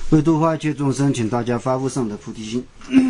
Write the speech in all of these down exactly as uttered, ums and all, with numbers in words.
为度化一切众生，请大家发无上的菩提心。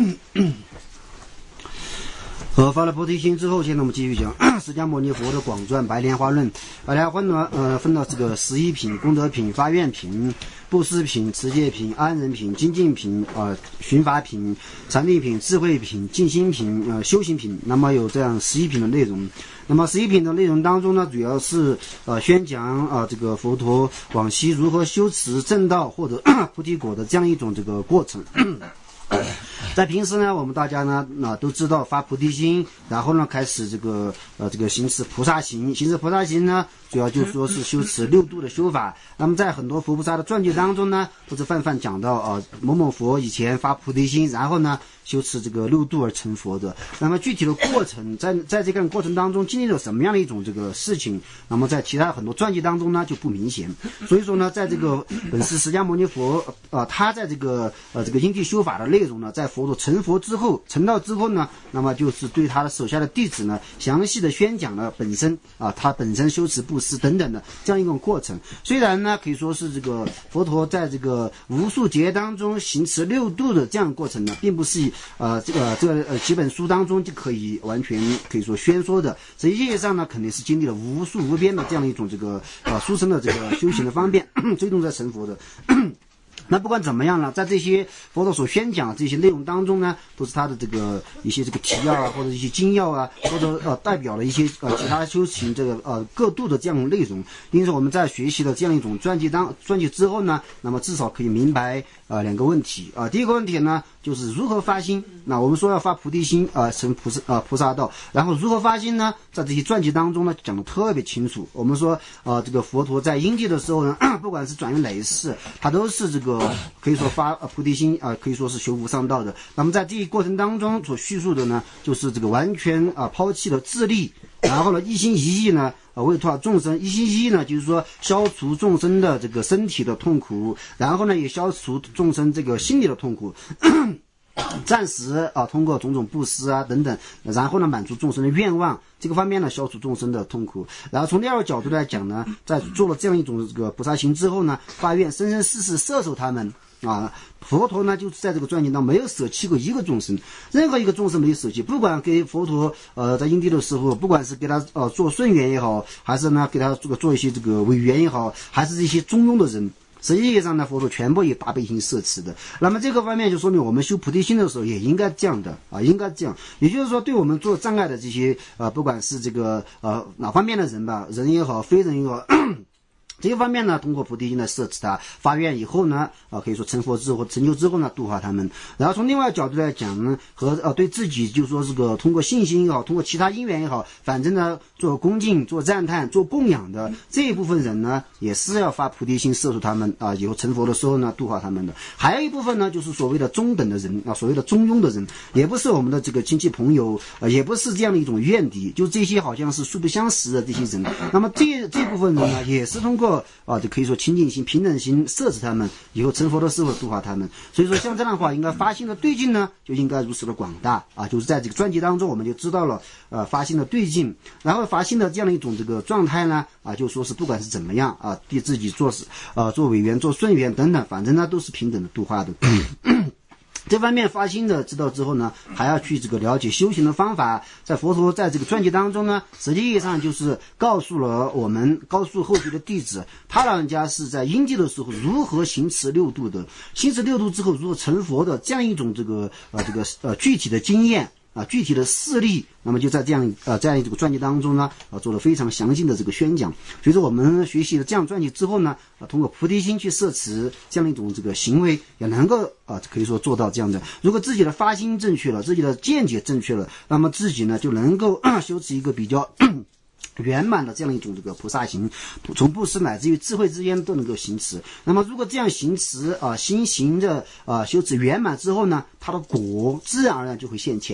和发了菩提心之后，现在我们继续讲释迦牟尼佛的广传白莲花论。白莲花论呃分到这个十一品、功德品、发愿品、布施品、持戒品、安忍品、精进品、呃寻法品、禅定品、智慧品、静心品、呃修行品。那么有这样十一品的内容。那么十一品的内容当中呢，主要是呃宣讲啊、呃、这个佛陀往昔如何修持正道或者菩提果的这样一种这个过程。在平时呢，我们大家呢，那、呃、都知道发菩提心，然后呢，开始这个呃这个行持菩萨行，行持菩萨行呢，主要就说是修持六度的修法。那么在很多佛菩萨的传记当中呢，都是泛泛讲到啊、呃、某某佛以前发菩提心，然后呢修持这个六度而成佛的。那么具体的过程，在在这个过程当中经历了什么样的一种这个事情，那么在其他很多传记当中呢就不明显。所以说呢，在这个本师释迦牟尼佛呃他在这个呃这个因地修法的内容呢，在佛陀成佛之后成道之后呢，那么就是对他的手下的弟子呢详细的宣讲了本身啊他本身修持布施等等的这样一种过程。虽然呢可以说是这个佛陀在这个无数劫当中行持六度的这样的过程呢，并不是呃这个这个呃几本书当中就可以完全可以说宣说的，实际上呢肯定是经历了无数无边的这样一种这个呃殊胜的这个修行的方便最终在成佛的。那不管怎么样呢，在这些佛陀所宣讲这些内容当中呢，都是他的这个一些这个提要啊，或者一些精要啊，或者呃代表了一些呃其他修行这个呃各度的这样的内容。因此我们在学习了这样一种传记当传记之后呢，那么至少可以明白呃两个问题啊、呃。第一个问题呢，就是如何发心。那我们说要发菩提心啊、呃，成菩萨啊、呃、菩萨道，然后如何发心呢？在这些传记当中呢讲得特别清楚。我们说啊、呃，这个佛陀在因地的时候呢，不管是转于哪一世，他都是这个可以说发菩提心啊、呃，可以说是修无上道的。那么在这一过程当中所叙述的呢，就是这个完全啊、呃、抛弃了自利，然后呢一心一意呢啊为度众生，一心一意呢就是说消除众生的这个身体的痛苦，然后呢也消除众生这个心理的痛苦。暂时啊，通过种种布施啊等等，然后呢满足众生的愿望，这个方面呢消除众生的痛苦。然后从第二个角度来讲呢，在做了这样一种这个菩萨行之后呢，发愿生生世世摄受他们啊。佛陀呢就在这个传记当中没有舍弃过一个众生，任何一个众生没有舍弃，不管给佛陀呃在因地的时候，不管是给他呃做顺缘也好，还是呢给他做做一些这个违缘也好，还是一些中庸的人。实际上呢，佛陀全部以大悲心摄持的。那么这个方面就说明我们修菩提心的时候也应该这样的啊，应该这样。也就是说，对我们做障碍的这些呃，不管是这个呃哪方面的人吧，人也好，非人也好。这一方面呢，通过菩提心来摄持他，发愿以后呢，啊，可以说成佛之后、成就之后呢，度化他们。然后从另外一个角度来讲呢，和呃对自己就说这个通过信心也好，通过其他因缘也好，反正呢做恭敬、做赞叹、做供养的这一部分人呢，也是要发菩提心摄受他们啊，以后成佛的时候呢，度化他们的。还有一部分呢，就是所谓的中等的人啊，所谓的中庸的人，也不是我们的这个亲戚朋友，呃，也不是这样的一种怨敌，就这些好像是素不相识的这些人。那么这这部分人呢，也是通过啊，就可以说清净心、平等心摄持他们，以后成佛的时候度化他们。所以说，像这样的话，应该发心的对境呢，就应该如此的广大啊。就是在这个传记当中，我们就知道了，呃，发心的对境，然后发心的这样的一种这个状态呢，啊，就说是不管是怎么样啊，对自己做事，呃，做委员、做顺缘等等，反正呢都是平等的度化的。这方面发心的知道之后呢，还要去这个了解修行的方法。在佛陀在这个传记当中呢，实际上就是告诉了我们，告诉后续的弟子，他老人家是在因地的时候如何行持六度的，行持六度之后如何成佛的这样一种这个呃这个呃具体的经验。啊，具体的事例，那么就在这样呃这样这个传记当中呢，啊做了非常详尽的这个宣讲。所以说，我们学习了这样传记之后呢，啊通过菩提心去摄持这样一种这个行为，也能够啊可以说做到这样的。如果自己的发心正确了，自己的见解正确了，那么自己呢就能够修持一个比较圆满的这样一种这个菩萨行，从布施乃至于智慧之间都能够行持。那么如果这样行持啊，心行的啊修持圆满之后呢，它的果自然而然就会现前。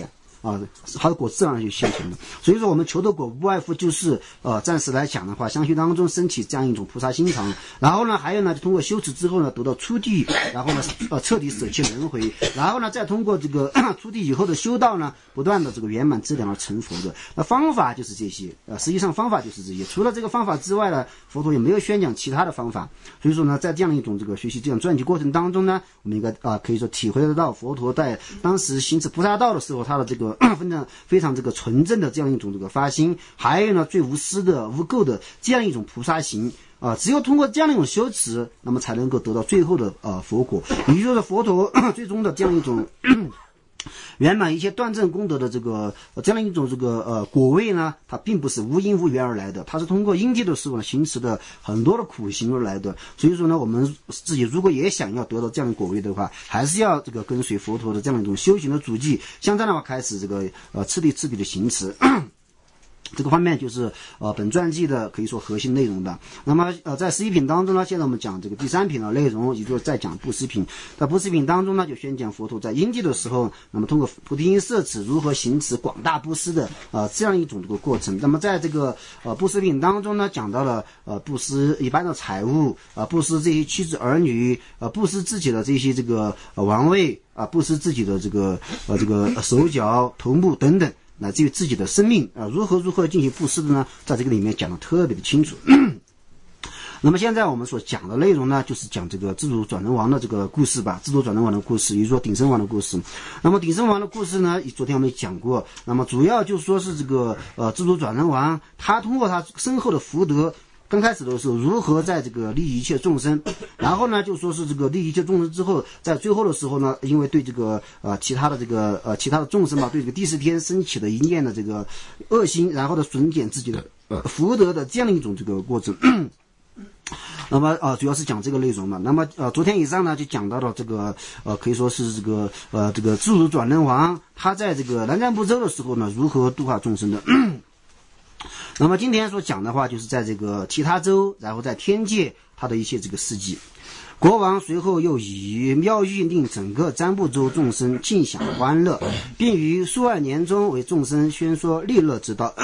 啊，好的果自然就现成的。所以说我们求的果不外乎就是呃暂时来讲的话，相续当中升起这样一种菩萨心肠，然后呢还有呢就通过修持之后呢得到出地，然后呢呃彻底舍弃轮回，然后呢再通过这个出地以后的修道呢不断的这个圆满质量而成佛的。那方法就是这些，呃实际上方法就是这些，除了这个方法之外呢，佛陀也没有宣讲其他的方法。所以说呢在这样一种这个学习这样传记过程当中呢，我们应该啊、呃、可以说体会得到佛陀在当时行持菩萨道的时候他的这个非常非常这个纯正的这样一种这个发心，还有呢最无私的无垢的这样一种菩萨行啊、呃，只有通过这样一种修持，那么才能够得到最后的呃佛果，也就是说佛陀最终的这样一种圆满一切断证功德的这个、呃、这样一种这个呃果位呢，它并不是无因无缘而来的，它是通过因地的时候呢行持的很多的苦行而来的。所以说呢，我们自己如果也想要得到这样的果位的话，还是要这个跟随佛陀的这样一种修行的足迹，像这样的话开始这个呃彻底彻底的行持。这个方面就是呃本传记的可以说核心内容的。那么呃在十一品当中呢，现在我们讲这个第三品的内容，也就是在讲布施品。在布施品当中呢，就宣讲佛陀在因地的时候，那么通过菩提心摄持如何行持广大布施的呃这样一种这个过程。那么在这个呃布施品当中呢，讲到了呃布施一般的财物，呃布施这些妻子儿女，呃布施自己的这些这个呃王位啊、呃，布施自己的这个呃这个手脚头目等等。乃至于自己的生命啊、呃，如何如何进行布施的呢？在这个里面讲得特别的清楚。那么现在我们所讲的内容呢，就是讲这个自主转轮王的这个故事吧，自主转轮王的故事，也就是说鼎生王的故事。那么鼎生王的故事呢，昨天我们也讲过，那么主要就是说是这个呃自主转轮王，他通过他深厚的福德。刚开始的时候，如何在这个利益一切众生，然后呢，就说是这个利益一切众生之后，在最后的时候呢，因为对这个呃其他的这个呃其他的众生嘛，对这个第四天升起的一念的这个恶心，然后呢损减自己的呃福德的这样的一种这个过程。那么呃主要是讲这个内容嘛。那么呃昨天以上呢就讲到了这个呃可以说是这个呃这个自主转轮王他在这个南瞻部洲的时候呢如何度化众生的。那么今天所讲的话，就是在这个其他州，然后在天界，他的一些这个事迹。国王随后又以妙玉令整个占部洲众生尽享欢乐，并于数万年中为众生宣说利乐之道。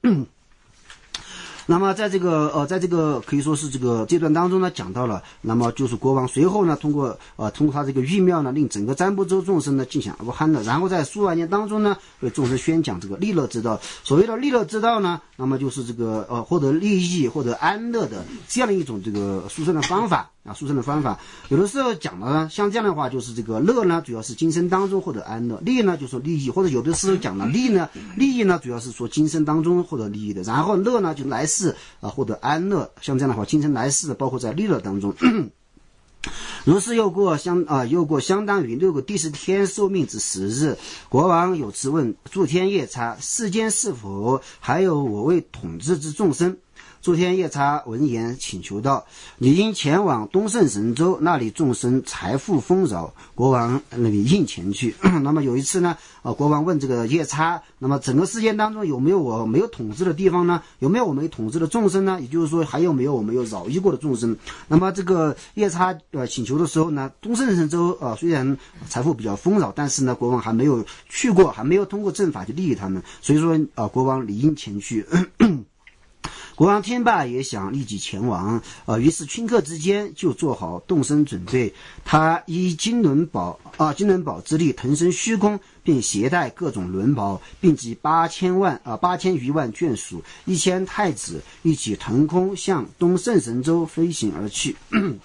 那么在这个呃，在这个可以说是这个阶段当中呢，讲到了，那么就是国王随后呢，通过呃通过他这个玉妙呢，令整个占部洲众生呢尽享欢乐，然后在数万年当中呢，为众生宣讲这个利乐之道。所谓的利乐之道呢，那么就是这个呃获得利益、获得安乐的这样的一种这个殊胜的方法。啊，殊胜的方法，有的时候讲的呢，像这样的话，就是这个乐呢，主要是今生当中获得安乐；利呢，就说利益，或者有的时候讲的利呢，利益呢，主要是说今生当中获得利益的，然后乐呢，就来世啊获得安乐。像这样的话，今生来世的，包括在利乐当中。如是又过相啊，又过相当于六个第十天寿命之时日，国王有此问诸天夜叉：世间是否还有我为统治之众生？诸天夜叉闻言请求道：你应前往东胜神州，那里众生财富丰饶。国王那里应前去。那么有一次呢，啊，国王问这个夜叉，那么整个世界当中有没有我没有统治的地方呢？有没有我没有统治的众生呢？也就是说还有没有我没有扰益过的众生？那么这个夜叉呃请求的时候呢，东胜神州啊、呃、虽然财富比较丰饶，但是呢国王还没有去过，还没有通过正法去利益他们，所以说啊、呃、国王理应前去。国王听罢也想立即前往，呃，于是顷刻之间就做好动身准备。他依金轮宝啊金轮宝之力腾升虚空，并携带各种轮宝，并集八千万啊八千余万眷属、一千太子，一起腾空向东胜神州飞行而去。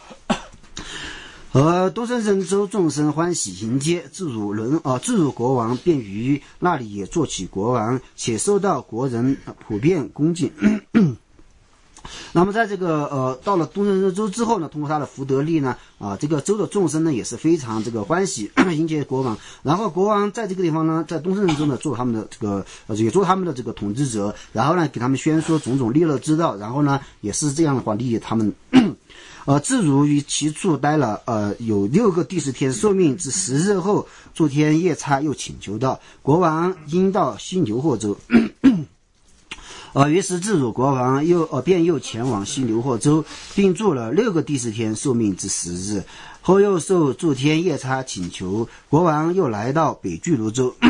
而东胜神州众生欢喜迎接，自汝轮啊自汝国王便于那里也做起国王，且受到国人、呃、普遍恭敬。那么在这个呃到了东胜州之后呢，通过他的福德力呢啊、呃、这个州的众生呢也是非常这个欢喜迎接国王。然后国王在这个地方呢，在东胜州呢做他们的这个呃也做他们的这个统治者，然后呢给他们宣说种种利乐之道，然后呢也是这样的话利益他们。呃，自如于其处待了呃有六个第十天寿命之十日后，诸天夜叉又请求道：国王应到西牛货州。呃，于是自汝国王又呃便又前往西牛货州，并住了六个第十天寿命之十日。后又受诸天夜叉请求，国王又来到北俱卢州。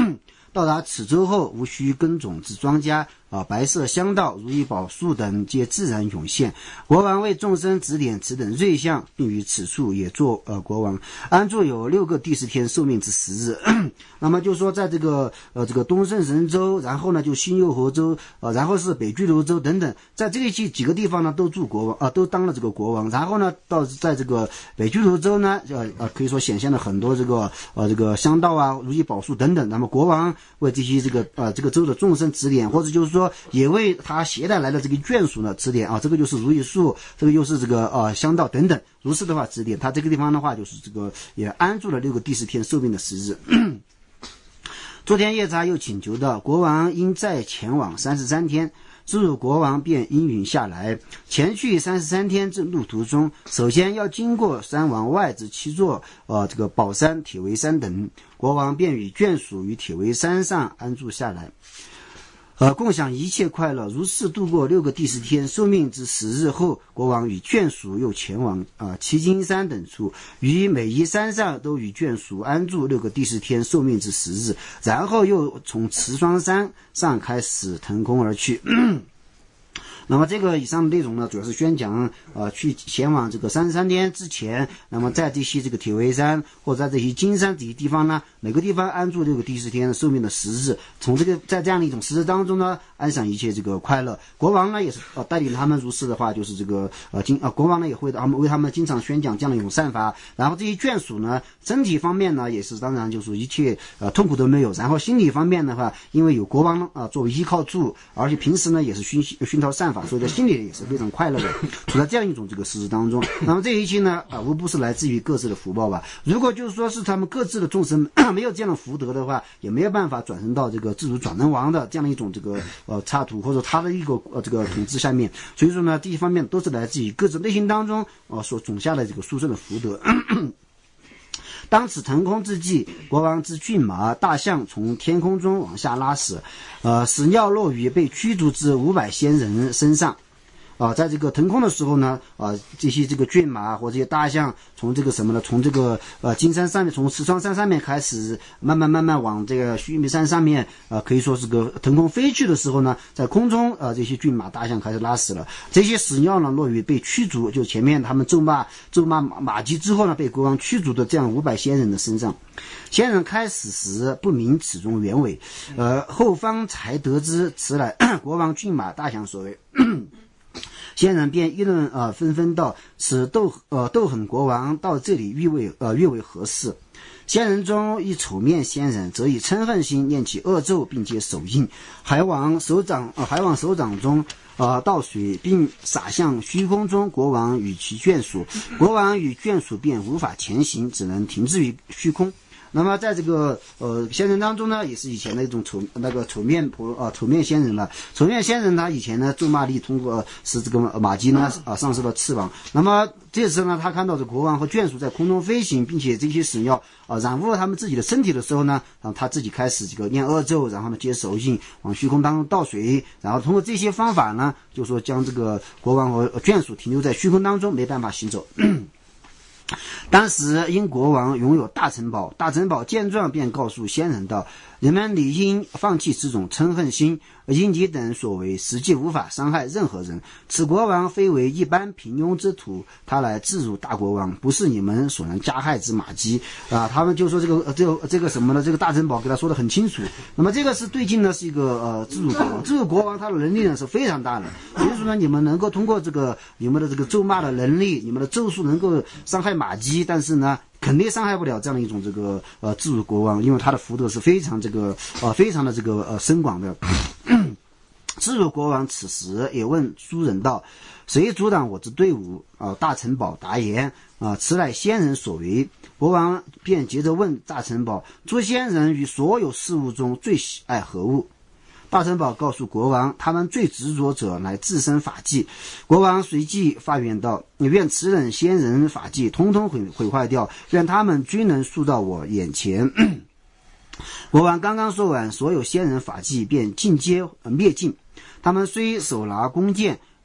到达此州后，无需耕种之庄稼啊，白色香道、如意宝树等皆自然涌现。国王为众生指点此等瑞相，并于此处也做呃国王，安住有六个第十天寿命之时日。那么就说在这个呃这个东胜神州，然后呢就新右河州，呃然后是北俱泸州等等，在这几几个地方呢都驻国王啊、呃，都当了这个国王。然后呢到在这个北俱泸州呢，呃呃可以说显现了很多这个呃这个香道啊、如意宝树等等。那么国王为这些这个呃这个州的众生指点，或者就是说也为他携带来的这个眷属呢指点啊，这个就是如意树，这个又是这个呃香道等等。如是的话指点他这个地方的话，就是这个也安住了六个第十天寿命的时日。昨天夜叉又请求道，国王应再前往三十三天。之后国王便应允下来。前去三十三天之路途中，首先要经过山王外之七座呃这个宝山、铁围山等，国王便与眷属于铁围山上安住下来。呃，共享一切快乐。如是度过六个第十天寿命之十日后，国王与眷属又前往啊、呃、七金山等处，于每一山上都与眷属安住六个第十天寿命之十日，然后又从慈双山上开始腾空而去。那么这个以上的内容呢，主要是宣讲呃去前往这个三十三天之前，那么在这些这个铁围山或者在这些金山这些地方呢，每个地方安住六个第十天寿命的时日，从这个在这样的一种时日当中呢，安享一切这个快乐。国王呢也是呃带领他们如是的话，就是这个呃经呃国王呢也会他们为他们经常宣讲这样的一种善法。然后这些眷属呢，身体方面呢也是当然就是一切呃痛苦都没有。然后心理方面的话，因为有国王啊、呃、作为依靠处，而且平时呢也是熏熏陶善法。所以在心里也是非常快乐的，处在这样一种这个事实当中。那么这一切呢，啊，无不是来自于各自的福报吧。如果就是说是他们各自的众生没有这样的福德的话，也没有办法转生到这个自主转轮王的这样的一种这个呃刹土或者他的一个呃这个统治下面。所以说呢，这一方面都是来自于各自内心当中呃所种下的这个殊胜的福德。当此腾空之际，国王之骏马、大象从天空中往下拉屎，呃，屎尿落于被驱逐之五百仙人身上。啊，在这个腾空的时候呢，啊，这些这个骏马或者这些大象从这个什么呢？从这个呃金山上面，从石川山上面开始，慢慢慢慢往这个须弥山上面，呃，可以说是个腾空飞去的时候呢，在空中，呃，这些骏马、大象开始拉屎了。这些屎尿呢，落于被驱逐，就前面他们咒骂咒骂马迹之后呢，被国王驱逐的这样五百仙人的身上。仙人开始时不明此中原委，呃，后方才得知此乃国王骏马大象所为。仙人便议论呃纷纷道：此斗呃斗狠国王到这里欲为呃欲为何事？仙人中一丑面仙人，则以嗔恨心念起恶咒，并皆手印，还往手掌呃还往手掌中呃倒水，并洒向虚空中。国王与其眷属，国王与眷属便无法前行，只能停滞于虚空。那么在这个呃仙人当中呢，也是以前的一种丑那个丑面婆啊、呃、丑面仙人了。丑面仙人他以前呢咒骂力通过、呃、是这个马迹呢啊丧失了翅膀。那么这次呢，他看到这国王和眷属在空中飞行，并且这些屎尿啊、呃、染污了他们自己的身体的时候呢，然后他自己开始这个念恶咒，然后呢接手印往虚空当中倒水，然后通过这些方法呢，就说将这个国王和眷属停留在虚空当中，没办法行走。当时因国王拥有大城堡，大城堡见状便告诉仙人道：人们理应放弃这种嗔恨心，因你等所为实际无法伤害任何人。此国王非为一般平庸之徒，他来自辱大国王，不是你们所能加害之马迹啊！他们就说这个这个这个什么呢？这个大城堡给他说得很清楚。那么这个是对镜呢是一个呃自辱国王，自辱国王他的能力呢是非常大的，所以说呢，你们能够通过这个你们的这个咒骂的能力，你们的咒术能够伤害马迹，但是呢肯定伤害不了这样的一种这个呃自辱国王，因为他的福德是非常这个呃非常的这个呃深广的。自辱国王此时也问诸人道：谁阻挡我之队伍？啊、呃，大城堡答言：啊、呃，此乃仙人所为。国王便接着问大城堡：诸仙人于所有事物中最喜爱何物？大城堡告诉国王，他们最执着者乃自身法纪。国王随即发愿道：愿此等仙人法纪通通毁毁坏掉，愿他们均能速到我眼前。国王刚刚说完，所有仙人法纪便尽皆灭尽。他们虽手拿弓箭，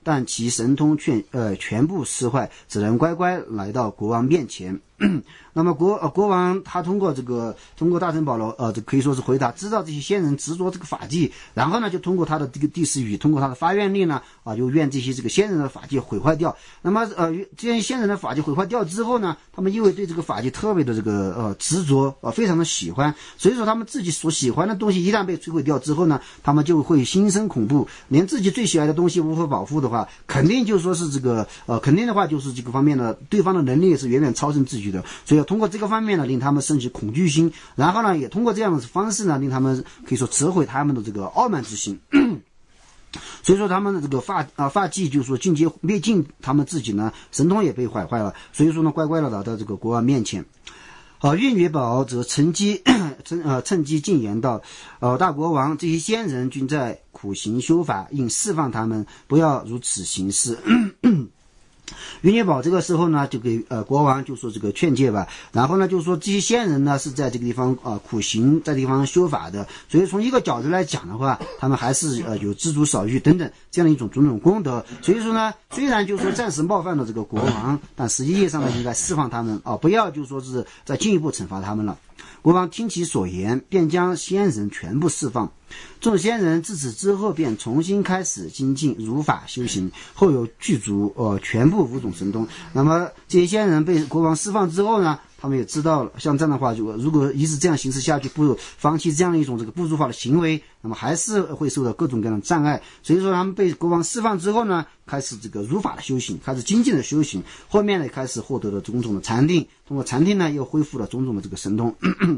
但其神通却呃全部失坏，只能乖乖来到国王面前。那么国呃国王他通过这个通过大臣保罗呃这可以说是回答，知道这些先人执着这个法纪，然后呢就通过他的这个第十语，通过他的发愿力呢啊，就愿这些这个先人的法纪毁坏掉。那么呃这些先人的法纪毁坏掉之后呢，他们因为对这个法纪特别的这个呃执着呃非常的喜欢，所以说他们自己所喜欢的东西一旦被摧毁掉之后呢，他们就会心生恐怖，连自己最喜爱的东西无法保护的话，肯定就说是这个呃肯定的话就是这个方面呢，对方的能力是远远超胜自己的，所以要通过这个方面呢，令他们升起恐惧心，然后呢，也通过这样的方式呢，令他们可以说折毁他们的这个傲慢之心。所以说他们的这个发啊发迹就是说境界灭尽，他们自己呢神通也被毁坏了，所以说呢乖乖的来到这个国王面前。呃，玉女宝则趁机趁呃趁机进言道：呃，大国王，这些先人均在苦行修法，应释放他们，不要如此行事。云女宝这个时候呢，就给呃国王就说这个劝诫吧，然后呢就说这些先人呢是在这个地方啊、呃、苦行，在这地方修法的，所以从一个角度来讲的话，他们还是呃有知足少欲等等这样的一种种种功德。所以说呢，虽然就说暂时冒犯了这个国王，但实际上呢应该释放他们啊、呃，不要就说是再进一步惩罚他们了。国王听其所言，便将先人全部释放。众先人自此之后便重新开始精进如法修行，后有具足呃全部五种神通。那么这些先人被国王释放之后呢，他们也知道了，像这样的话，就如果一直这样行事下去，不放弃这样的一种这个不如法的行为，那么还是会受到各种各样的障碍。所以说他们被国王释放之后呢，开始这个如法的修行，开始精进的修行，后面呢开始获得了种种的禅定，通过禅定呢又恢复了种种的这个神通。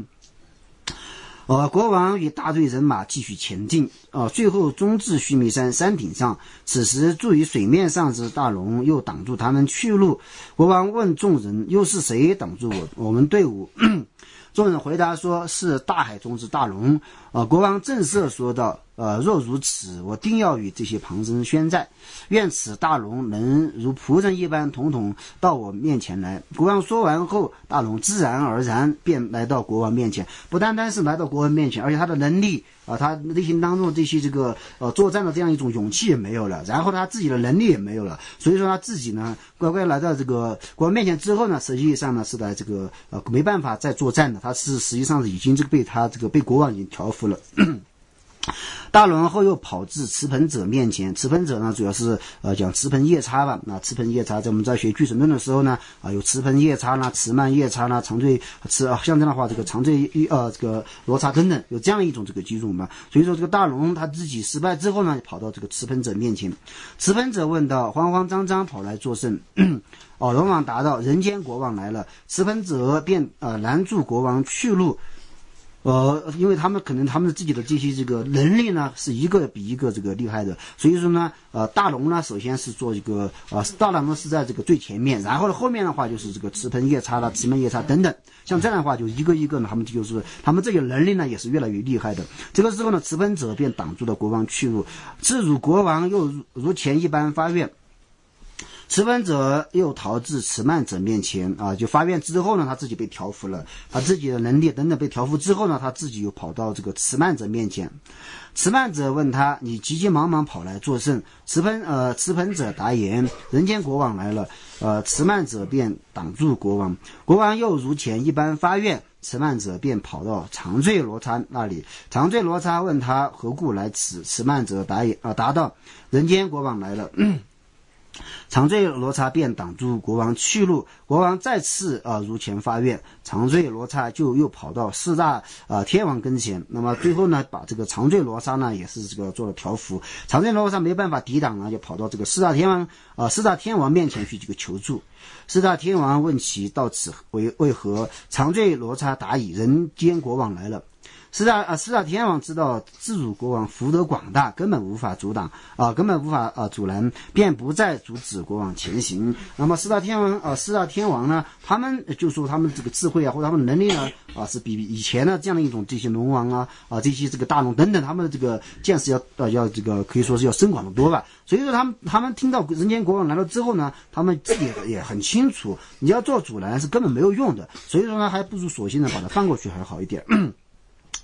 呃，国王与大队人马继续前进，呃，最后终至须弥山山顶上。此时住于水面上之大龙又挡住他们去路。国王问众人：又是谁挡住我我们队伍？众人回答说：是大海中之大龙。呃，国王正色说道：呃，若如此，我定要与这些旁人宣战，愿此大龙能如仆人一般统统到我面前来。国王说完后，大龙自然而然便来到国王面前，不单单是来到国王面前，而且他的能力啊、呃，他内心当中这些这个呃作战的这样一种勇气也没有了，然后他自己的能力也没有了，所以说他自己呢乖乖来到这个国王面前之后呢，实际上呢是在这个呃没办法再作战的，他是实际上是已经这个被他这个被国王已经调服了。大龙后又跑至持盆者面前，持盆者呢主要是呃讲持盆夜叉吧。那持盆夜叉在我们在学俱神论的时候呢啊、呃、有持盆夜叉啦、持曼夜叉啦、长坠持啊像这样的话，这个长坠呃这个罗刹等等，有这样一种这个几种嘛。所以说这个大龙他自己失败之后呢，跑到这个持盆者面前，持盆者问道：慌慌张张跑来作甚？哦，龙王答道：人间国王来了。持盆者便呃拦住国王去路。呃，因为他们可能他们自己的这些这个能力呢，是一个比一个这个厉害的，所以说呢，呃，大龙呢，首先是做一个呃，大龙呢是在这个最前面，然后呢后面的话就是这个持盆夜叉啦、持曼夜叉等等，像这样的话就一个一个呢，他们就是他们这个能力呢也是越来越厉害的。这个时候呢，持盆者便挡住了国王去路，自辱国王又如如前一般发愿。持盆者又逃至持曼者面前啊，就发愿之后呢，他自己被调服了，他自己的能力等等被调服之后呢，他自己又跑到这个持曼者面前。持曼者问他：你急急忙忙跑来作甚？持盆呃持盆者答言：人间国王来了。呃，持曼者便挡住国王，国王又如前一般发愿。持曼者便跑到长坠罗刹那里，长坠罗刹问他何故来此？持曼者答言啊答道：人间国王来了。长坠罗刹便挡住国王去路，国王再次呃如前发愿，长坠罗刹就又跑到四大呃天王跟前。那么最后呢，把这个长坠罗刹呢也是这个做了调服，长坠罗刹没办法抵挡呢，就跑到这个四大天王呃四大天王面前去这个求助。四大天王问其到此为为何？长坠罗刹答以：人间国王来了。四大啊，四大天王知道自主国王福德广大，根本无法阻挡啊，根本无法啊阻拦，便不再阻止国王前行。那么四大天王啊，四大天王呢，他们就说他们这个智慧啊，或者他们能力呢啊，是比以前的这样的一种这些龙王啊啊这些这个大龙等等，他们的这个见识要啊要这个可以说是要深广得多吧。所以说他们他们听到人间国王来了之后呢，他们自己也很清楚，你要做阻拦是根本没有用的。所以说呢，还不如索性呢把它放过去还好一点。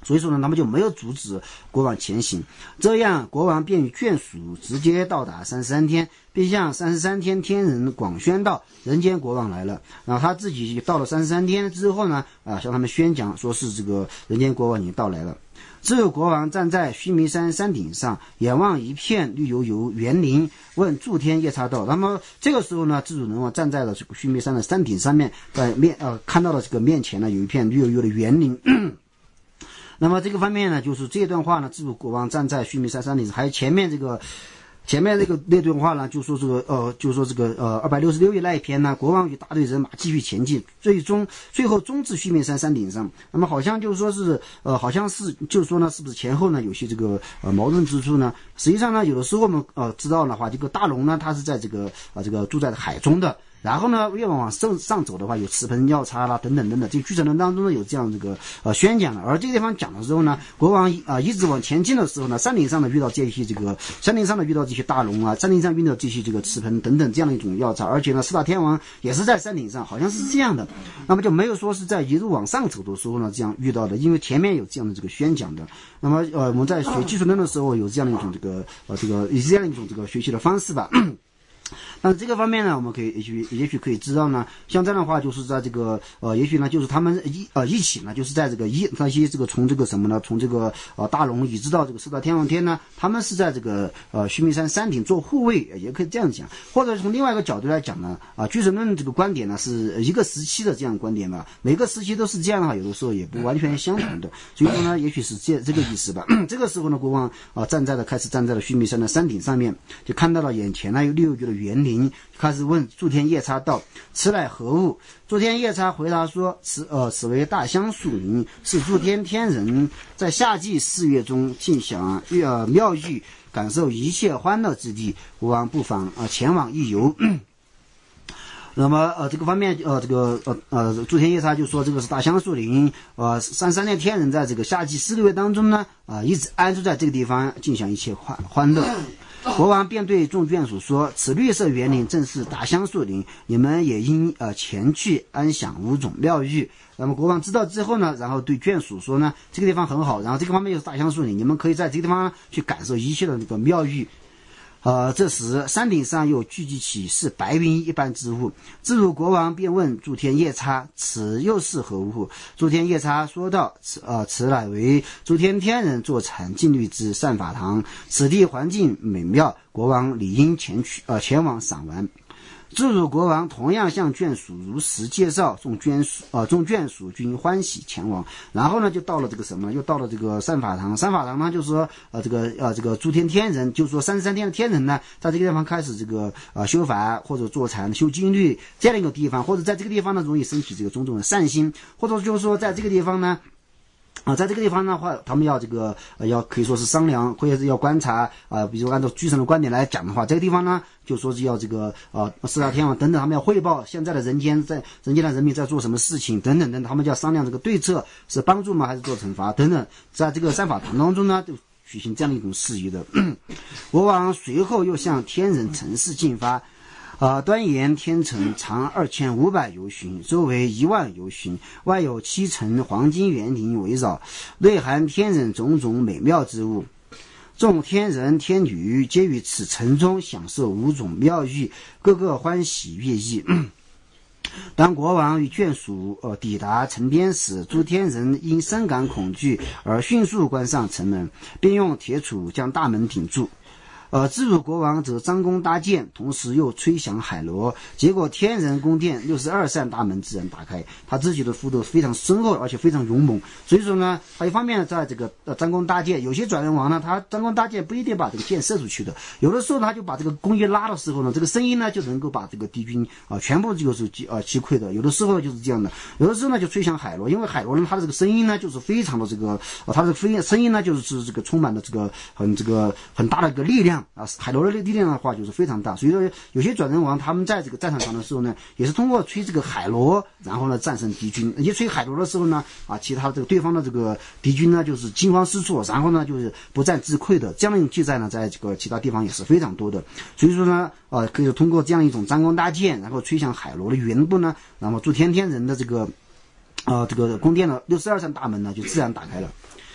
所以说呢，他们就没有阻止国王前行。这样，国王便与眷属直接到达三十三天，并向三十三天天人广宣道：人间国王来了。然后他自己到了三十三天之后呢，啊，向他们宣讲，说是这个人间国王已经到来了。只有国王站在须弥山山顶上，眼望一片绿油油园林，问诸天夜叉道。那么这个时候呢，自主人王站在了这个须弥山的山顶上面，在面呃看到了这个面前呢有一片绿油油的园林。那么这个方面呢，就是这段话呢，自主国王站在须弥山山顶上，还有前面这个。前面这个那段话呢，就说这个呃，就说这个呃二百六十六页那一篇呢，国王与大队人马继续前进，最终最后终至须弥山山顶上。那么好像就是说是呃，好像是就是说呢，是不是前后呢有些这个呃矛盾之处呢？实际上呢，有的时候我们呃知道的话，这个大龙呢，它是在这个啊、呃、这个住在海中的。然后呢，越往上上走的话，有赤盆尿叉啦，等等等等。这个剧情当中呢，有这样这个呃宣讲的。而这个地方讲的时候呢，国王啊、呃、一直往前进的时候呢，山顶上呢遇到这些这个山顶上呢遇到这些大龙啊，山顶上遇到这些这个赤盆等等这样的一种药叉。而且呢，四大天王也是在山顶上，好像是这样的。那么就没有说是在一路往上走的时候呢这样遇到的，因为前面有这样的这个宣讲的。那么呃我们在学技术论的时候有这样的一种这个呃这个也是这样一种这个学习的方式吧。但是这个方面呢，我们可以也许也许可以知道呢，像这样的话，就是在这个呃，也许呢，就是他们一呃一起呢，就是在这个一那些这个从这个什么呢，从这个呃大龙一直到这个四大天王天呢，他们是在这个呃须弥山山顶做护卫，也可以这样讲。或者从另外一个角度来讲呢，啊、呃，俱神论这个观点呢是一个时期的这样的观点吧，每个时期都是这样的话，有的时候也不完全相同的。所以说呢，也许是这这个意思吧。这个时候呢，国王啊、呃、站在了开始站在了须弥山的山顶上面，就看到了眼前呢有六个的园林。开始问诸天夜叉道：此乃何物？诸天夜叉回答说：此呃此为大香树林，是诸天天人在夏季四月中尽享呃妙玉，感受一切欢乐之地。国王不妨啊、呃、前往一游。那么呃这个方面呃这个呃呃诸天夜叉就说这个是大香树林，呃三三年天人在这个夏季四六月当中呢啊、呃、一直安住在这个地方，尽享一切欢欢乐。国王便对众眷属说：此绿色园林正是大香树林，你们也应呃前去安享五种妙玉。那么国王知道之后呢，然后对眷属说呢，这个地方很好，然后这个方面又是大香树林，你们可以在这个地方去感受一切的那个妙玉。呃，这时山顶上又聚集起是白云一般之物，自如国王便问诸天夜叉：此又是何物？诸天夜叉说道：此呃，此乃为诸天天人坐禅静虑之善法堂，此地环境美妙，国王理应前去呃前往赏玩。自如国王同样向眷属如实介绍，众眷属呃众眷属均欢喜前往。然后呢，就到了这个什么，又到了这个善法堂。善法堂呢，就是说呃这个呃这个诸天天人，就是说三十三天的天人呢，在这个地方开始这个呃修法或者坐禅修经律这样的一个地方，或者在这个地方呢，容易升起这个种种的善心，或者就是说在这个地方呢。啊，在这个地方的话，他们要这个呃，要可以说是商量，或者是要观察啊、呃。比如按照居神的观点来讲的话，这个地方呢，就说是要这个呃四大天王等等，他们要汇报现在的人间在人间的人民在做什么事情等等等等，他们就要商量这个对策是帮助吗，还是做惩罚等等。在这个三法堂当中呢，就举行这样的一种事宜的。国王随后又向天人陈氏进发。呃，端言天城长二千五百由旬，周围一万由旬，外有七层黄金园林围绕，内含天人种种美妙之物。众天人天女皆于此城中享受五种妙玉，个个欢喜悦意。当国王与眷属呃抵达城边时，诸天人因深感恐惧而迅速关上城门，并用铁杵将大门顶住。呃，自如国王则张弓搭箭，同时又吹响海螺，结果天人宫殿六十二扇大门自然打开。他自己的幅度非常深厚，而且非常勇猛。所以说呢，他一方面在这个呃张弓搭箭，有些转轮王呢，他张弓搭箭不一定把这个箭射出去的，有的时候他就把这个弓一拉的时候呢，这个声音呢就能够把这个敌军啊、呃、全部就是击啊击溃的。有的时候就是这样的，有的时候呢就吹响海螺，因为海螺呢它的这个声音呢就是非常的这个，呃、它的声声音呢就是这个充满了这个很这个很大的一个力量。啊，海螺的力量的话就是非常大，所以说有些转轮王他们在这个战场上的时候呢，也是通过吹这个海螺，然后呢战胜敌军。一吹海螺的时候呢，啊，其他这个对方的这个敌军呢就是惊慌失措，然后呢就是不战自溃的。这样的一种记载呢，在这个其他地方也是非常多的。所以说呢，呃，可以通过这样一种张弓搭箭，然后吹响海螺的缘故呢，那么诸天天人的这个，呃，这个宫殿的六十二扇大门呢就自然打开了。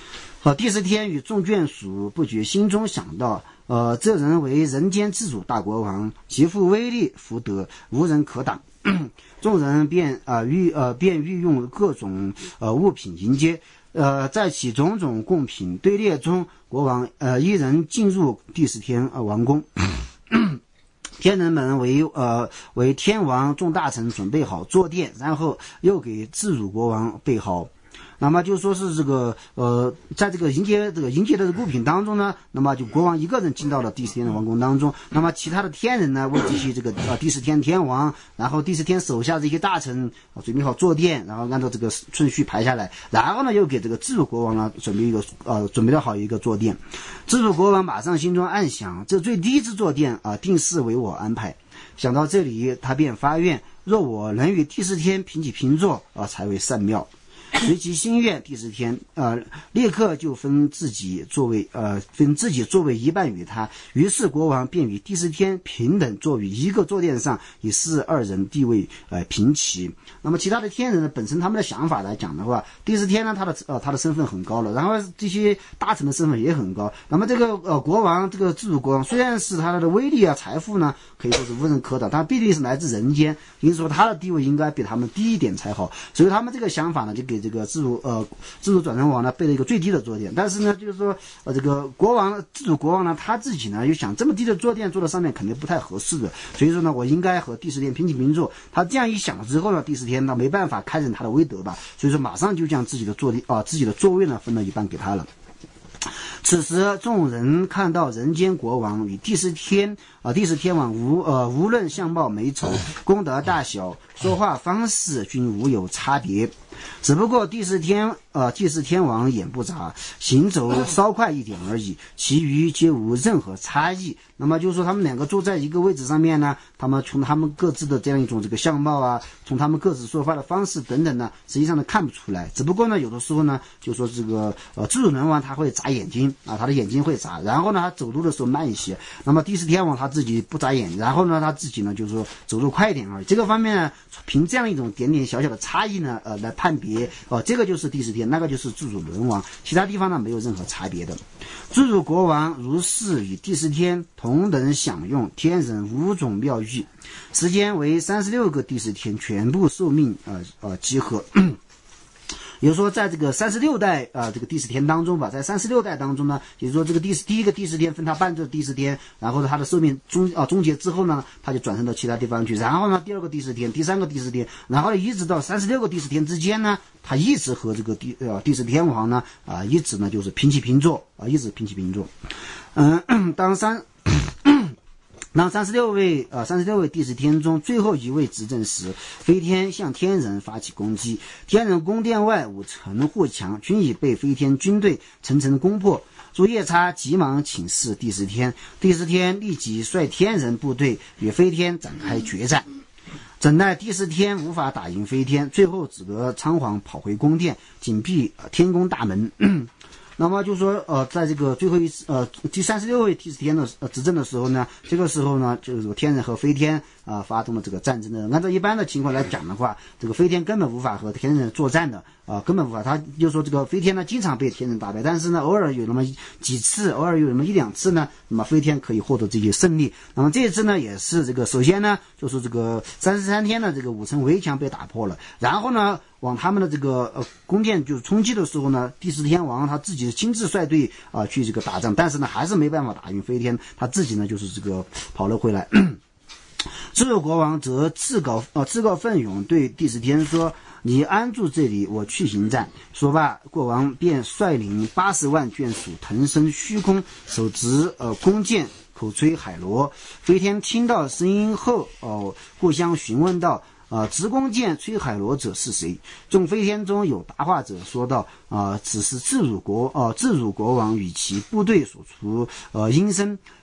呃，第十天与众眷属不觉心中想到，呃，这人为人间自主大国王，极富威力福德，无人可挡。众人便呃欲呃便欲用各种呃物品迎接，呃在其种种贡品队列中，国王呃一人进入第十天呃王宫。天人们为呃为天王众大臣准备好坐垫，然后又给自主国王备好。那么就说是这个呃，在这个迎接这个迎接的物品当中呢，那么就国王一个人进到了第十天的王宫当中，那么其他的天人呢为这些这个呃第十天天王，然后第十天手下这些大臣啊准备好坐垫，然后按照这个顺序排下来，然后呢又给这个自主国王呢准备一个呃准备了好一个坐垫。自主国王马上心中暗想，这最低之坐垫啊，定是为我安排。想到这里，他便发愿，若我能与第十天平起平坐啊，才为善妙。随其心愿，第十天呃立刻就分自己座位呃分自己座位一半与他，于是国王便与第十天平等坐于一个坐垫上，以示二人地位呃平齐。那么其他的天人呢，本身他们的想法来讲的话，第十天呢他的呃他的身份很高了，然后这些大臣的身份也很高，那么这个呃国王这个自主国王虽然是他的威力啊财富呢可以说是无人可挡，但毕竟是来自人间，因此说他的地位应该比他们低一点才好，所以他们这个想法呢就给这个自主呃自主转轮王呢备了一个最低的坐垫。但是呢就是说呃这个国王自主国王呢他自己呢又想这么低的坐垫坐在上面肯定不太合适的，所以说呢我应该和第十天平起平坐。他这样一想之后呢，第十天呢没办法开展他的威德吧，所以说马上就将自己的坐地啊、呃、自己的座位呢分了一半给他了。此时众人看到人间国王与第十天啊、呃、第十天王无呃无论相貌美丑、功德大小、说话方式均无有差别，只不过第十天呃第十天王眼不眨，行走稍快一点而已，其余皆无任何差异。那么就是说他们两个坐在一个位置上面呢，他们从他们各自的这样一种这个相貌啊，从他们各自说话的方式等等呢，实际上呢看不出来。只不过呢有的时候呢就说这个呃自主轮王他会眨眼睛啊，他的眼睛会眨，然后呢他走路的时候慢一些。那么第十天王他自己不眨眼，然后呢他自己呢就是说走路快一点而已。这个方面呢凭这样一种点点小小的差异呢呃来判别哦、呃、这个就是第十天，那个就是自主轮王，其他地方呢没有任何差别的。自主国王如是与第十天同等享用天人五种妙玉，时间为三十六个第十天，全部寿命呃呃集合。也就是说在这个三十六代啊、呃、这个第十天当中吧，在三十六代当中呢，也就是说这个第第一个第十天分他半个第十天，然后呢他的寿命终啊终结之后呢，他就转生到其他地方去，然后呢第二个第十天，第三个第十天，然后呢一直到三十六个第十天之间呢，他一直和这个第呃第十天王呢啊、呃、一直呢就是平起平坐啊、呃、一直平起平坐。嗯，当三。当三十六位呃三十六位第十天中最后一位执政时，飞天向天人发起攻击，天人宫殿外五城护墙均已被飞天军队层层攻破。朱夜叉急忙请示第十天，第十天立即率天人部队与飞天展开决战。怎奈第十天无法打赢飞天，最后只得仓皇跑回宫殿，紧闭天宫大门。那么就说呃在这个最后一次呃第三十六位第十天的呃执政的时候呢，这个时候呢就是天人和飞天啊、呃、发动了这个战争的。按照一般的情况来讲的话，这个飞天根本无法和天人作战的啊、呃，根本无法。他就说这个飞天呢经常被天人打败，但是呢偶尔有那么几次，偶尔有那么一两次呢，那么飞天可以获得这些胜利。那么这一次呢也是这个首先呢就是这个三十三天的这个五层围墙被打破了，然后呢往他们的这个呃宫殿就是冲击的时候呢，第十天王他自己亲自率队啊、呃、去这个打仗，但是呢还是没办法打赢飞天，他自己呢就是这个跑了回来。自主国王则自告呃自告奋勇对第十天说：“你安住这里，我去迎战。”说罢，国王便率领八十万眷属腾升虚空，手执呃弓箭，口吹海螺。飞天听到声音后，哦、呃，互相询问道：“啊、呃，执弓箭吹海螺者是谁？”众飞天中有答话者说道：“啊、呃，此是自主国呃自主国王与其部队所出呃音声。”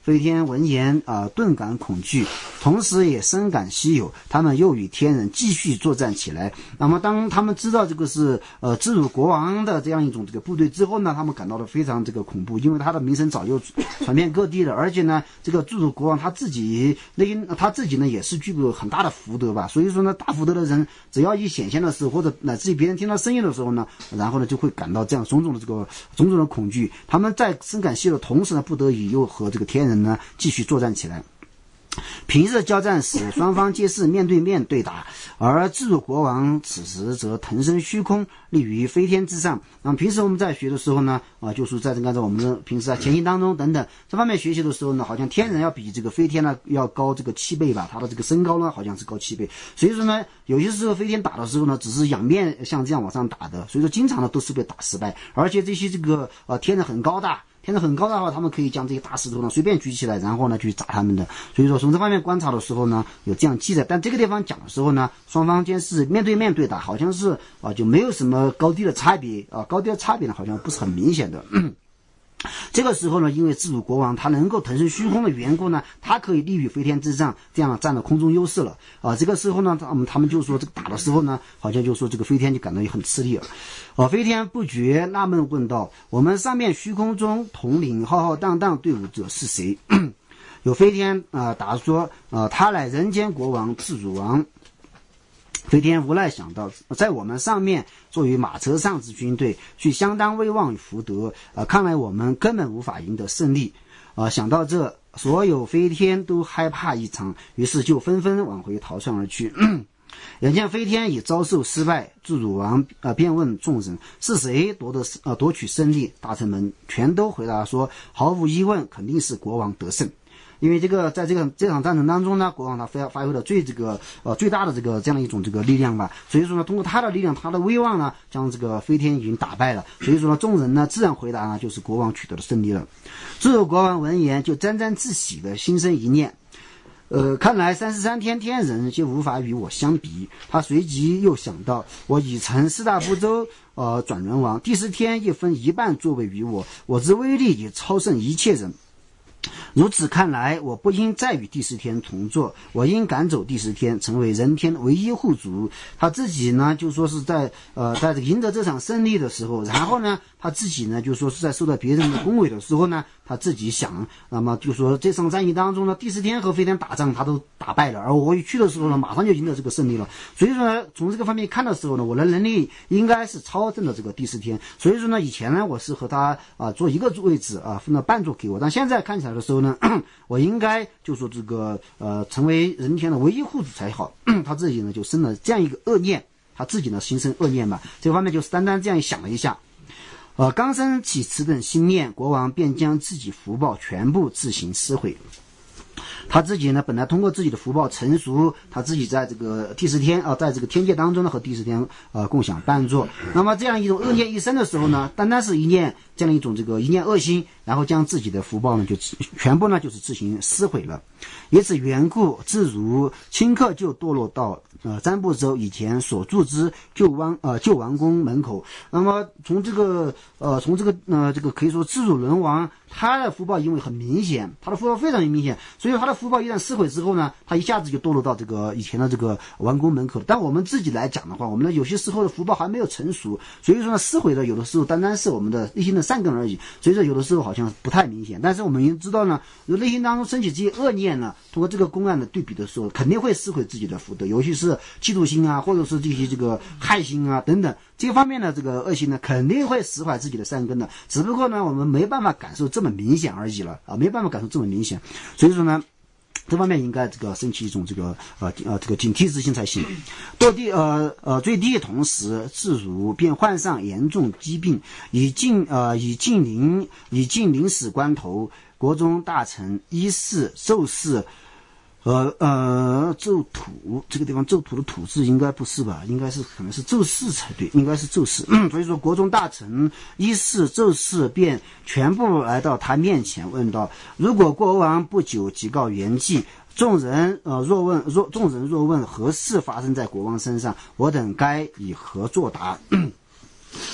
飞天闻言啊、呃，顿感恐惧，同时也深感稀有。他们又与天人继续作战起来。那么当他们知道这个是呃自主国王的这样一种这个部队之后呢，他们感到了非常这个恐怖，因为他的名声早就传遍各地了，而且呢，这个自主国王他自己那他自己呢也是具有很大的福德吧，所以说呢，大福德的人只要一显现的时候，或者乃至于别人听到声音的时候呢，然后呢就会感到这样种种的这个种种的恐惧。他们在深感稀有的同时呢，不得已又和这个天人呢继续作战起来。平日交战时，双方皆是面对面对打，而自主国王此时则腾身虚空，立于飞天之上。那么平时我们在学的时候呢，啊、呃，就是在这个我们的平时在前行当中等等这方面学习的时候呢，好像天人要比这个飞天呢要高这个七倍吧，他的这个身高呢好像是高七倍。所以说呢，有些时候飞天打的时候呢，只是仰面像这样往上打的，所以说经常呢都是被打失败，而且这些这个呃天人很高大。天人很高的话，他们可以将这些大石头呢随便举起来，然后呢去砸他们的。所以说从这方面观察的时候呢，有这样记载。但这个地方讲的时候呢，双方间是面对面对打，好像是啊就没有什么高低的差别啊，高低的差别呢好像不是很明显的。这个时候呢，因为自主国王他能够腾身虚空的缘故呢，他可以立于飞天之上，这样占了空中优势了啊。这个时候呢，他们他们就说这个打的时候呢，好像就说这个飞天就感到也很吃力了。啊，飞天不觉纳闷问道：“我们上面虚空中统领浩浩荡荡队伍者是谁？”有飞天啊、呃、答说：“呃，他乃人间国王自主王。”飞天无奈想到，在我们上面作为马车上之军队，却相当威望与福德，呃，看来我们根本无法赢得胜利。啊、呃，想到这，所有飞天都害怕异常，于是就纷纷往回逃窜而去。眼见飞天已遭受失败，自主王呃便问众人是谁夺得呃夺取胜利？大臣们全都回答说，毫无疑问，肯定是国王得胜。因为这个在这个这场战争当中呢，国王他发发挥了最这个呃最大的这个这样的一种这个力量吧，所以说呢，通过他的力量，他的威望呢，将这个飞天已经打败了。所以说呢，众人呢自然回答呢，就是国王取得了胜利了。自主国王闻言就沾沾自喜的心生一念。呃，看来三十三天天人就无法与我相比。他随即又想到，我已乘四大部洲呃转轮王，第十天亦分一半座位于我，我之威力也超胜一切人。如此看来，我不应再与第十天同坐，我应赶走第十天，成为人天唯一护主。他自己呢，就说是在呃，在这个赢得这场胜利的时候，然后呢，他自己呢，就说是在受到别人的恭维的时候呢，他自己想，那么就说这场战役当中呢，第十天和飞天打仗，他都打败了，而我一去的时候呢，马上就赢得这个胜利了。所以说呢，从这个方面看的时候呢，我的能力应该是超胜的这个第十天。所以说呢，以前呢，我是和他啊、呃、坐一个位置啊，分了半座给我，但现在看起来的时候呢，我应该就说这个呃成为人天的唯一护主才好。他自己呢就生了这样一个恶念，他自己呢心生恶念吧，这个方面就是单单这样想了一下。呃，刚生起此等心念，国王便将自己福报全部自行撕毁。他自己呢，本来通过自己的福报成熟，他自己在这个第十天啊、呃，在这个天界当中呢，和第十天呃共享半座。那么这样一种恶念一生的时候呢，单单是一念这样一种这个一念恶心，然后将自己的福报呢就全部呢就是自行撕毁了。以此缘故，自如顷刻就堕落到呃占部洲以前所住之旧王呃旧王宫门口。那么从这个呃从这个呃这个可以说自主轮王，他的福报因为很明显，他的福报非常明显，所以他的福报一旦撕毁之后呢，他一下子就堕落到这个以前的这个王宫门口。但我们自己来讲的话，我们的有些时候的福报还没有成熟，所以说呢，撕毁的有的时候单单是我们的内心的善根而已，所以说有的时候好像不太明显。但是我们已经知道呢，内心当中升起这些恶念呢，通过这个公案的对比的时候，肯定会撕毁自己的福德，尤其是嫉妒心啊，或者是这些这个害心啊等等这方面的这个恶心呢，肯定会撕坏自己的善根的。只不过呢，我们没办法感受这么明显而已了啊，没办法感受这么明显。所以说呢，这方面应该这个升起一种这个呃呃这个警惕之心才行。堕地呃呃坠地同时，自如便患上严重疾病，已近呃已近临已近临死关头，国中大臣医士奏事。呃呃，奏土这个地方奏土的土字应该不是吧？应该是可能是奏事才对，应该是奏事。嗯，所以说国中大臣医士奏事便全部来到他面前，问道：如果国王不久即告圆寂，众人呃若问若众人若问何事发生在国王身上，我等该以何作答？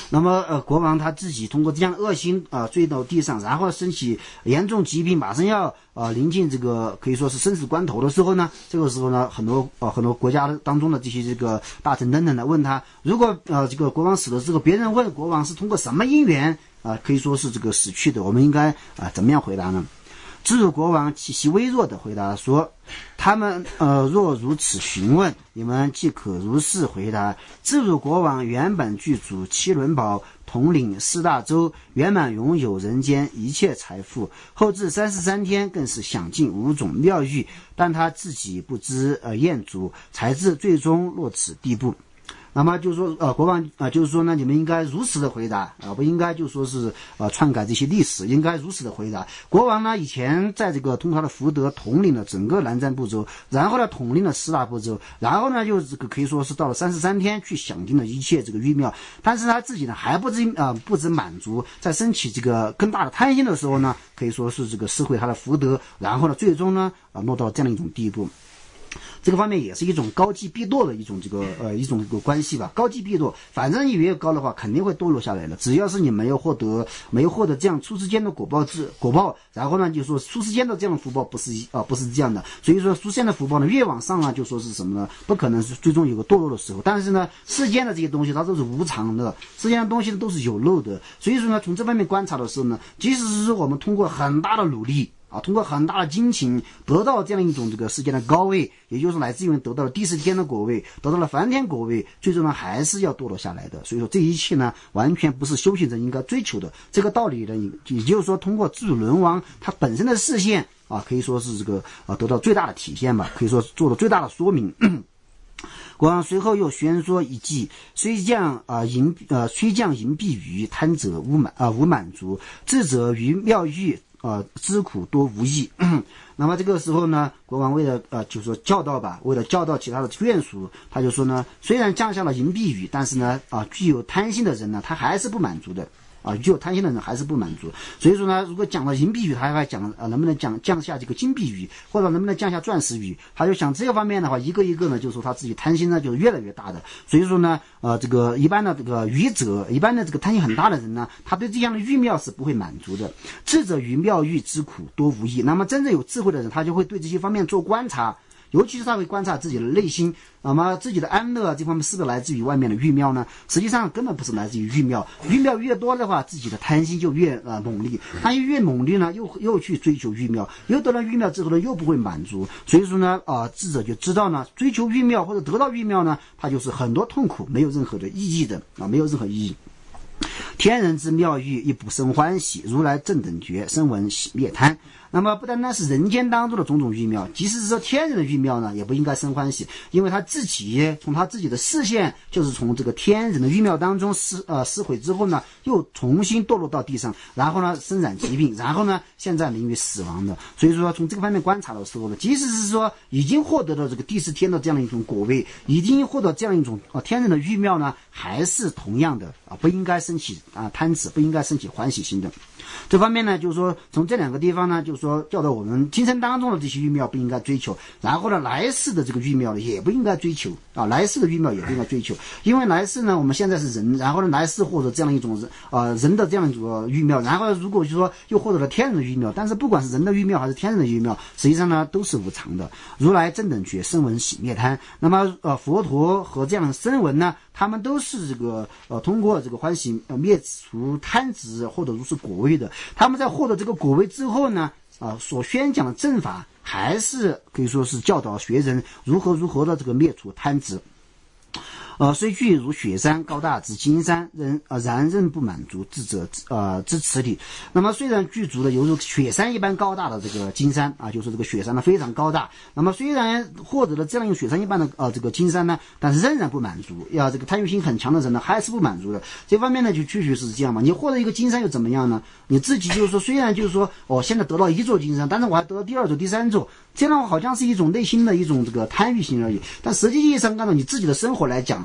那么呃，国王他自己通过这样恶心啊、呃、坠到地上，然后身体严重疾病，马上要呃临近这个可以说是生死关头的时候呢，这个时候呢，很多呃很多国家当中的这些这个大臣等等的问他，如果呃这个国王死了之后，别人问国王是通过什么因缘啊、呃、可以说是这个死去的，我们应该啊、呃、怎么样回答呢？智主国王气息微弱的回答说，他们呃若如此询问，你们即可如是回答。智主国王原本具足七伦宝，统领四大洲，圆满拥有人间一切财富，后至三十三天更是享尽五种妙玉，但他自己不知呃厌足，才至最终落此地步。那么就是说，呃，国王啊、呃，就是说呢，你们应该如实的回答啊、呃，不应该就说是呃篡改这些历史，应该如实的回答。国王呢，以前在这个通过他的福德统领了整个南瞻部洲，然后呢统领了四大部洲，然后呢就这个可以说是到了三十三天去享尽了一切这个玉妙，但是他自己呢还不知啊、呃、不知满足，在升起这个更大的贪心的时候呢，可以说是这个失毁他的福德，然后呢最终呢啊、呃、落到这样的一种地步。这个方面也是一种高低必堕的一种这个呃一种这个关系吧，高低必堕，反正你越高的话，肯定会堕落下来的。只要是你没有获得没有获得这样出世间的果报之果报，然后呢就说出世间的这样的福报不是啊、呃、不是这样的，所以说出世间的福报呢越往上啊就说是什么呢？不可能是最终有个堕落的时候。但是呢，世间的这些东西它都是无常的，世间的东西都是有漏的，所以说呢，从这方面观察的时候呢，即使是我们通过很大的努力。啊，通过很大的金钱得到这样一种这个世间的高位，也就是来自于得到了第四天的果位，得到了梵天果位，最终呢还是要堕落下来的。所以说这一切呢，完全不是修行人应该追求的。这个道理呢，也就是说通过智主轮王他本身的视线啊，可以说是这个啊得到最大的体现吧，可以说做了最大的说明。国王随后又宣说一计，虽降啊银呃虽降银币于贪者无满啊无满足，智者于妙玉。呃，知苦多无益。那么这个时候呢，国王为了呃，就是说教导吧，为了教导其他的眷属，他就说呢，虽然降下了银币雨，但是呢，啊、呃，具有贪心的人呢，他还是不满足的。啊，具有贪心的人还是不满足，所以说呢，如果讲了银币雨，他还讲呃能不能讲降下这个金币雨，或者能不能降下钻石雨，他就想这个方面的话，一个一个呢，就说他自己贪心呢就是越来越大的，所以说呢，呃，这个一般的这个愚者，一般的这个贪心很大的人呢，他对这样的玉妙是不会满足的。智者于妙玉之苦多无益，那么真正有智慧的人，他就会对这些方面做观察。尤其是他会观察自己的内心，那么自己的安乐这方面是不是来自于外面的欲妙呢？实际上根本不是来自于欲妙，欲妙越多的话，自己的贪心就越呃猛烈，贪心越猛烈呢，又又去追求欲妙，又得了欲妙之后呢，又不会满足，所以说呢，啊、呃，智者就知道呢，追求欲妙或者得到欲妙呢，它就是很多痛苦，没有任何的意义的啊，没有任何意义。天人之妙欲亦不生欢喜，如来正等觉声闻喜灭贪。那么不单单是人间当中的种种欲妙，即使是说天人的欲妙呢，也不应该生欢喜，因为他自己从他自己的视线，就是从这个天人的欲妙当中失呃失毁之后呢，又重新堕落到地上，然后呢生染疾病，然后呢现在临于死亡的。所以说从这个方面观察的时候呢，即使是说已经获得了这个第四天的这样一种果位，已经获得这样一种呃天人的欲妙呢，还是同样的啊，不应该升起啊贪执，不应该升起欢喜心的。这方面呢，就是说从这两个地方呢，就是说教导我们今生当中的这些欲妙不应该追求，然后呢来世的这个欲妙呢也不应该追求啊，来世的欲妙也不应该追求，因为来世呢我们现在是人，然后呢来世获得这样一种呃人的这样一种欲妙，然后如果就说又获得了天人的欲妙，但是不管是人的欲妙还是天人的欲妙，实际上呢都是无常的。如来正等觉声闻喜灭贪，那么呃佛陀和这样的声闻呢，他们都是这个呃通过这个欢喜呃灭除贪执或者如是果位的，他们在获得这个果位之后呢，啊、呃、所宣讲的正法还是可以说是教导学人如何如何的这个灭除贪执。呃，虽具如雪山高大之金山，仍呃然仍不满足智者呃之持理。那么虽然具足的犹如雪山一般高大的这个金山啊，就是这个雪山呢非常高大。那么虽然获得了这样一个雪山一般的呃这个金山呢，但是仍然不满足。要这个贪欲心很强的人呢，还是不满足的。这方面呢，就确确实是这样嘛。你获得一个金山又怎么样呢？你自己就是说，虽然就是说，哦，现在得到一座金山，但是我还得到第二座、第三座，这样好像是一种内心的一种这个贪欲心而已。但实际意义上，按照你自己的生活来讲，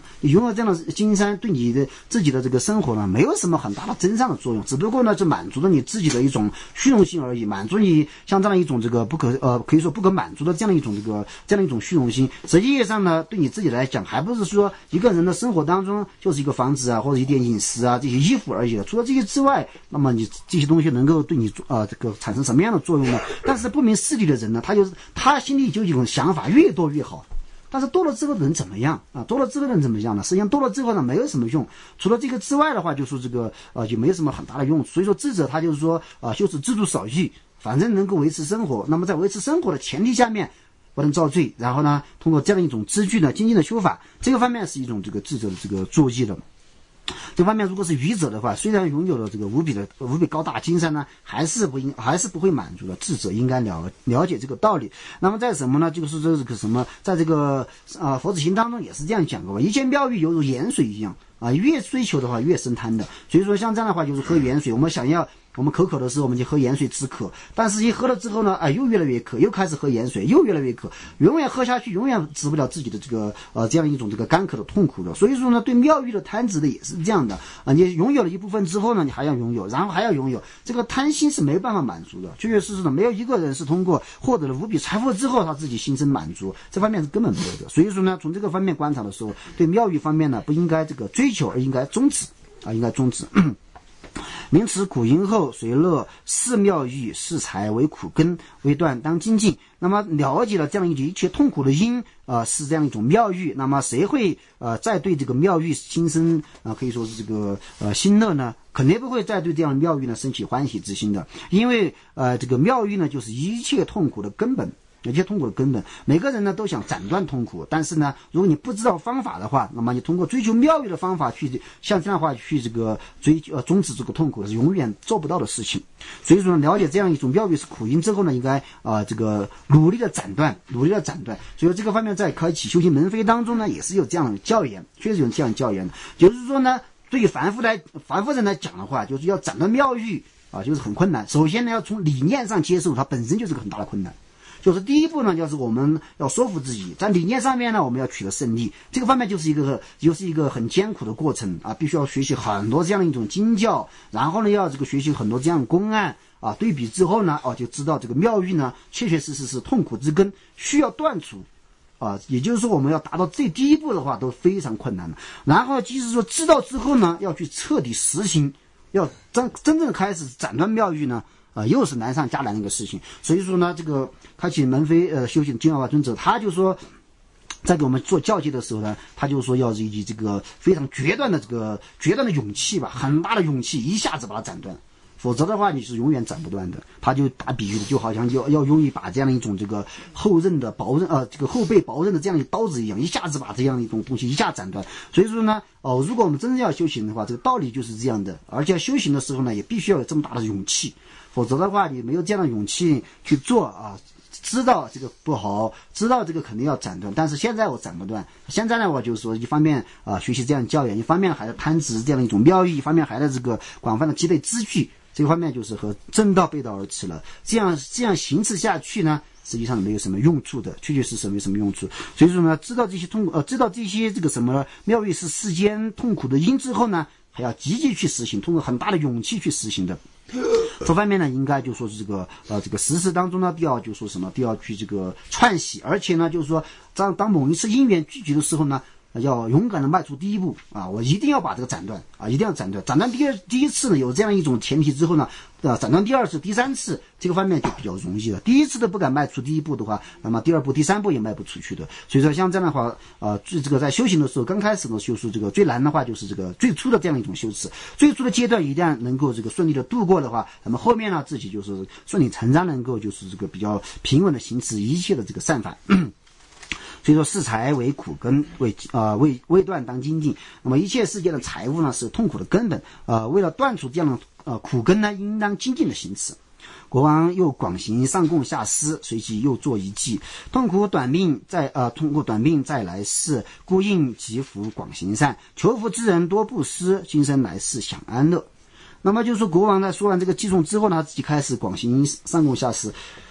你拥有这样的金山，对你的自己的这个生活呢，没有什么很大的增上的作用，只不过呢，就满足了你自己的一种虚荣心而已，满足你像这样一种这个不可呃可以说不可满足的这样一种这个这样一种虚荣心。实际上呢，对你自己来讲，还不是说一个人的生活当中就是一个房子啊，或者一点饮食啊，这些衣服而已了。除了这些之外，那么你这些东西能够对你呃这个产生什么样的作用呢？但是不明事理的人呢，他就是他心里就有一种想法，越多越好。但是多了之后能怎么样啊？多了之后能怎么样呢？实际上多了之后呢，没有什么用。除了这个之外的话，就是这个呃，就没有什么很大的用。所以说智者他就是说啊、呃，就是知足少欲，反正能够维持生活。那么在维持生活的前提下面，不能造罪。然后呢，通过这样一种知具呢，精进的修法，这个方面是一种这个智者的这个作业的。这方面如果是愚者的话，虽然拥有了这个无比的无比高大精深呢，还是不应还是不会满足的。智者应该了了解这个道理。那么在什么呢？就是这个什么，在这个啊、呃、佛子行当中也是这样讲过吧。一切妙欲犹如盐水一样啊，越追求的话越生贪的。所以说像这样的话，就是喝盐水，我们想要。我们口渴的时候，我们就喝盐水止渴，但是一喝了之后呢，哎，又越来越渴，又开始喝盐水，又越来越渴，永远喝下去，永远止不了自己的这个呃这样一种这个干渴的痛苦的。所以说呢，对妙欲的贪执的也是这样的啊，你拥有了一部分之后呢，你还要拥有，然后还要拥有，这个贪心是没办法满足的。确确实实的，没有一个人是通过获得了无比财富之后，他自己心生满足，这方面是根本没有的。所以说呢，从这个方面观察的时候，对妙欲方面呢，不应该这个追求，而应该终止啊，应该终止。名词苦因后随乐，是妙欲，是财为苦根，为断当精进。那么了解了这样一切痛苦的因，呃，是这样一种妙欲。那么谁会呃再对这个妙欲心生啊、呃，可以说是这个呃心乐呢？肯定不会再对这样的妙欲呢升起欢喜之心的，因为呃这个妙欲呢就是一切痛苦的根本。有些痛苦的根本，每个人呢都想斩断痛苦，但是呢，如果你不知道方法的话，那么你通过追求妙欲的方法去像这样的话去这个追呃终止这个痛苦是永远做不到的事情。所以说，了解这样一种妙欲是苦因之后呢，应该啊、呃、这个努力的斩断，努力的斩断。所以这个方面在开启修行门扉当中呢，也是有这样的教言，确实有这样的教言的。就是说呢，对于凡夫来凡夫人来讲的话，就是要斩断妙欲啊，就是很困难。首先呢，要从理念上接受它本身就是个很大的困难。就是第一步呢，就是我们要说服自己，在理念上面呢，我们要取得胜利。这个方面就是一个，就是一个很艰苦的过程啊，必须要学习很多这样的一种经教，然后呢，要这个学习很多这样的公案啊，对比之后呢，哦、啊，就知道这个妙欲呢，确确实实是痛苦之根，需要断除。啊，也就是说，我们要达到这第一步的话，都非常困难的。然后，即使说知道之后呢，要去彻底实行，要真真正开始斩断妙欲呢。啊、呃，又是难上加难的一个事情，所以说呢，这个开启门扉呃修行金刚法尊者，他就说，在给我们做教诫的时候呢，他就说要以这个非常决断的这个决断的勇气吧，很大的勇气，一下子把它斩断，否则的话你是永远斩不断的。他就打比喻的，就好像要要用一把这样的一种这个后刃的薄刃呃这个后背薄刃的这样一个刀子一样，一下子把这样一种东西一下斩断。所以说呢，哦，如果我们真正要修行的话，这个道理就是这样的，而且修行的时候呢，也必须要有这么大的勇气。否则的话，你没有这样的勇气去做啊，知道这个不好，知道这个肯定要斩断，但是现在我斩不断。现在呢，我就说一方面啊学习这样的教育，一方面还在贪执这样的一种妙欲，一方面还在这个广泛的积累知具，这个方面就是和正道背道而驰了。这样这样行持下去呢，实际上没有什么用处的，确确实实没有什么用处。所以说呢，知道这些痛呃知道这些这个什么妙欲是世间痛苦的因之后呢，还要积极去实行，通过很大的勇气去实行的。这方面呢，应该就说是这个呃这个实事当中呢，必要就说什么，必要去这个串喜，而且呢，就是说当当某一次因缘聚集的时候呢，要勇敢的迈出第一步啊！我一定要把这个斩断啊！一定要斩断。斩断第二第一次呢，有这样一种前提之后呢，呃，斩断第二次、第三次，这个方面就比较容易了。第一次都不敢迈出第一步的话，那么第二步、第三步也迈不出去的。所以说，像这样的话，呃，最这个在修行的时候，刚开始的修持，这个最难的话就是这个最初的这样一种修持。最初的阶段一旦能够这个顺利的度过的话，那么后面呢，自己就是顺理成章能够就是这个比较平稳的行持一切的这个善法。所以说，视财为苦根，为呃为为断当精进。那么一切世界的财物呢，是痛苦的根本。呃，为了断除这样的呃苦根呢，应当精进的行持。国王又广行上供下施，随即又作一计：痛苦短命再呃痛苦短命再来世，故应积福广行善。求福之人多布施，今生来世享安乐。那么就是说，国王呢说完这个计颂之后呢，自己开始广行上供下施。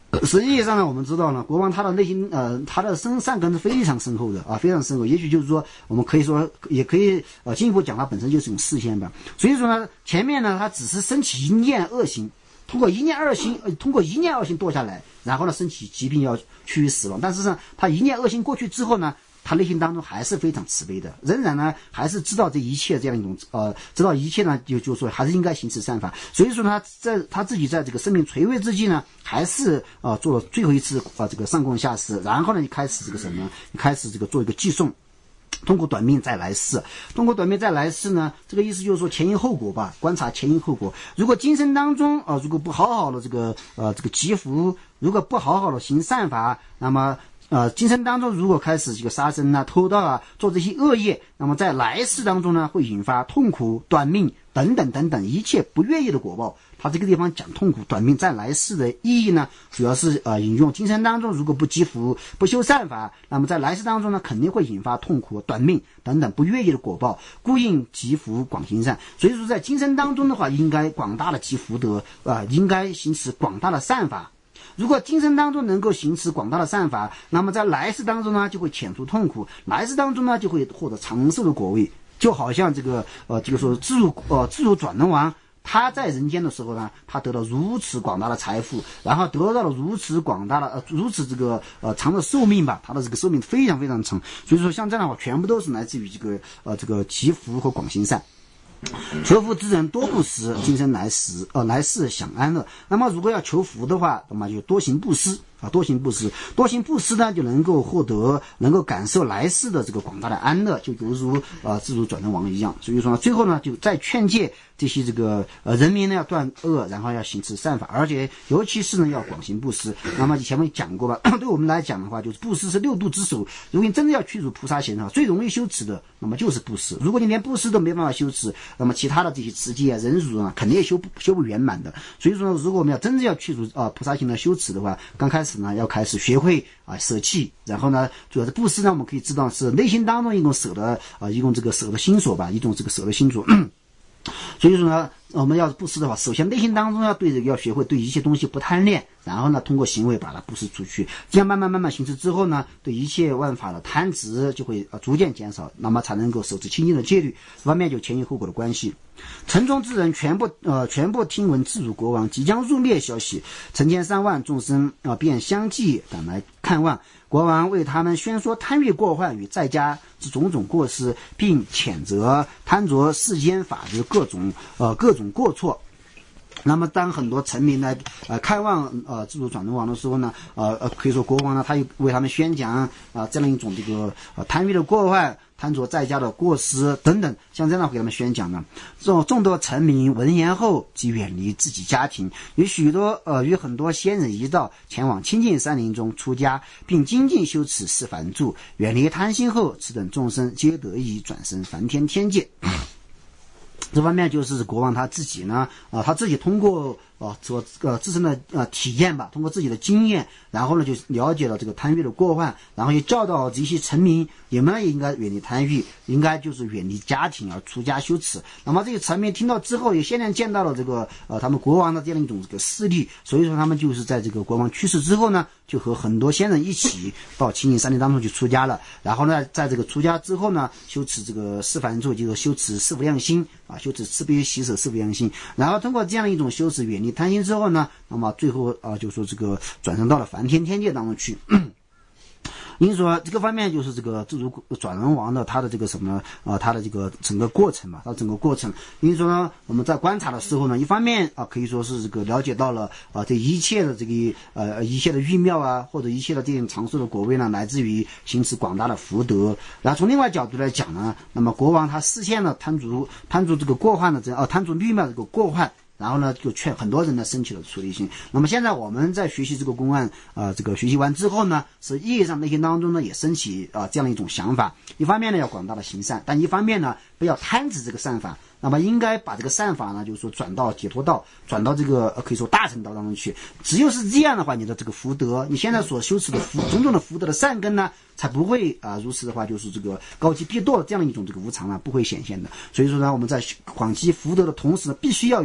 实际上呢，我们知道呢，国王他的内心呃，他的深善根是非常深厚的啊，非常深厚。也许就是说，我们可以说，也可以呃进一步讲，他本身就是一种视线吧。所以说呢，前面呢，他只是升起一念恶行，通过一念恶行，呃，通过一念恶行堕下来，然后呢，升起疾病要趋于死亡。但是呢，他一念恶行过去之后呢，他内心当中还是非常慈悲的，仍然呢还是知道这一切这样一种呃，知道一切呢就就说还是应该行持善法。所以说呢，在他自己在这个生命垂危之际呢，还是呃做了最后一次啊、呃、这个上供下施，然后呢就开始这个什么，开始这个做一个寄送。通过短命再来世，通过短命再来世呢，这个意思就是说前因后果吧，观察前因后果。如果今生当中啊、呃，如果不好好的这个呃这个积福，如果不好好的行善法，那么呃，今生当中如果开始这个杀生啊、偷盗啊，做这些恶业，那么在来世当中呢，会引发痛苦、短命等等等等一切不愿意的果报。他这个地方讲痛苦、短命在来世的意义呢，主要是呃引用今生当中如果不积福、不修善法，那么在来世当中呢，肯定会引发痛苦、短命等等不愿意的果报。故应积福广行善。所以说，在今生当中的话，应该广大的积福德啊、呃，应该行持广大的善法。如果今生当中能够行持广大的善法，那么在来世当中呢，就会遣除痛苦，来世当中呢，就会获得长寿的果位。就好像这个呃，这个说自如呃自如转轮王，他在人间的时候呢，他得到如此广大的财富，然后得到了如此广大的呃如此这个呃长的寿命吧，他的这个寿命非常非常长。所以说，像这样的话，全部都是来自于这个呃这个积福和广行善。求福之人多布施，今生来世呃来世享安乐。那么如果要求福的话，那么就多行布施啊，多行布施，多行布施呢，就能够获得，能够感受来世的这个广大的安乐，就犹如呃自如转轮王一样。所以说呢，最后呢，就再劝诫这些这个呃人民呢要断恶，然后要行持善法，而且尤其是呢要广行布施。那么以前我们讲过吧，对我们来讲的话，就是布施是六度之首。如果你真的要去除菩萨行啊，最容易修持的，那么就是布施。如果你连布施都没办法修持，那么其他的这些持戒啊、忍辱啊，肯定也修不修不圆满的。所以说，如果我们要真正要去除啊、呃、菩萨行的修持的话，刚开始呢要开始学会啊、呃、舍弃，然后呢，主要是布施呢，我们可以知道是内心当中一种舍的啊、呃，一种这个舍的心所吧，一种这个舍的心所。所以说呢，我们要布施的话，首先内心当中要对这个要学会对一切东西不贪恋，然后呢，通过行为把它布施出去，这样慢慢慢慢行持之后呢，对一切万法的贪执就会呃逐渐减少，那么才能够守持清净的戒律。这方面就前因后果的关系。城中之人全部呃全部听闻自主国王即将入灭消息，成千上万众生啊、呃、便相继赶来看望。国王为他们宣说贪欲过患与在家之种种过失，并谴责贪着世间法之各种呃各种过错。那么当很多臣民呢呃看望呃自主转轮王的时候呢，呃呃可以说国王呢他又为他们宣讲啊、呃、这样一种这个呃贪欲的过患、贪着在家的过失等等，像这样给他们宣讲呢。众众多臣民闻言后，即远离自己家庭，与许多呃与很多仙人一道前往清净山林中出家，并精进修持四梵住，远离贪心后，此等众生皆得以转生梵天天界。这方面就是国王他自己呢，啊、呃，他自己通过啊，做呃自身的呃体验吧，通过自己的经验，然后呢就了解了这个贪欲的过患，然后也教导这些臣民，你们也应该远离贪欲，应该就是远离家庭而出家修持。那么这些臣民听到之后，也现在见到了这个呃他们国王的这样一种这个势力，所以说他们就是在这个国王去世之后呢，就和很多仙人一起到清净山林当中去出家了。然后呢，在这个出家之后呢，修持这个四梵住，就是修持四无量心啊，修持慈悲喜舍四无量心，然后通过这样一种修持远离贪心之后呢，那么最后啊、呃，就说这个转生到了梵天天界当中去。因此说这个方面就是这个自主转轮王的他的这个什么啊、呃，他的这个整个过程嘛，他整个过程。因此说呢，我们在观察的时候呢，一方面啊、呃、可以说是这个了解到了啊、呃、这一切的这个呃一切的欲妙啊，或者一切的这种长寿的果位呢，来自于行持广大的福德。然后从另外角度来讲呢，那么国王他实现了贪足贪足这个过患的这啊贪足欲妙这个过患。然后呢，就劝很多人呢升起了出离心。那么现在我们在学习这个公案啊、呃，这个学习完之后呢，是意义上内心当中呢也升起啊、呃、这样一种想法。一方面呢要广大的行善，但一方面呢不要贪执这个善法。那么应该把这个善法呢，就是说转到解脱道，转到这个、呃、可以说大乘道当中去。只有是这样的话，你的这个福德，你现在所修持的福种种的福德的善根呢，才不会啊、呃、如此的话，就是这个高级必堕这样一种这个无常呢不会显现的。所以说呢，我们在广积福德的同时呢，必须要有善行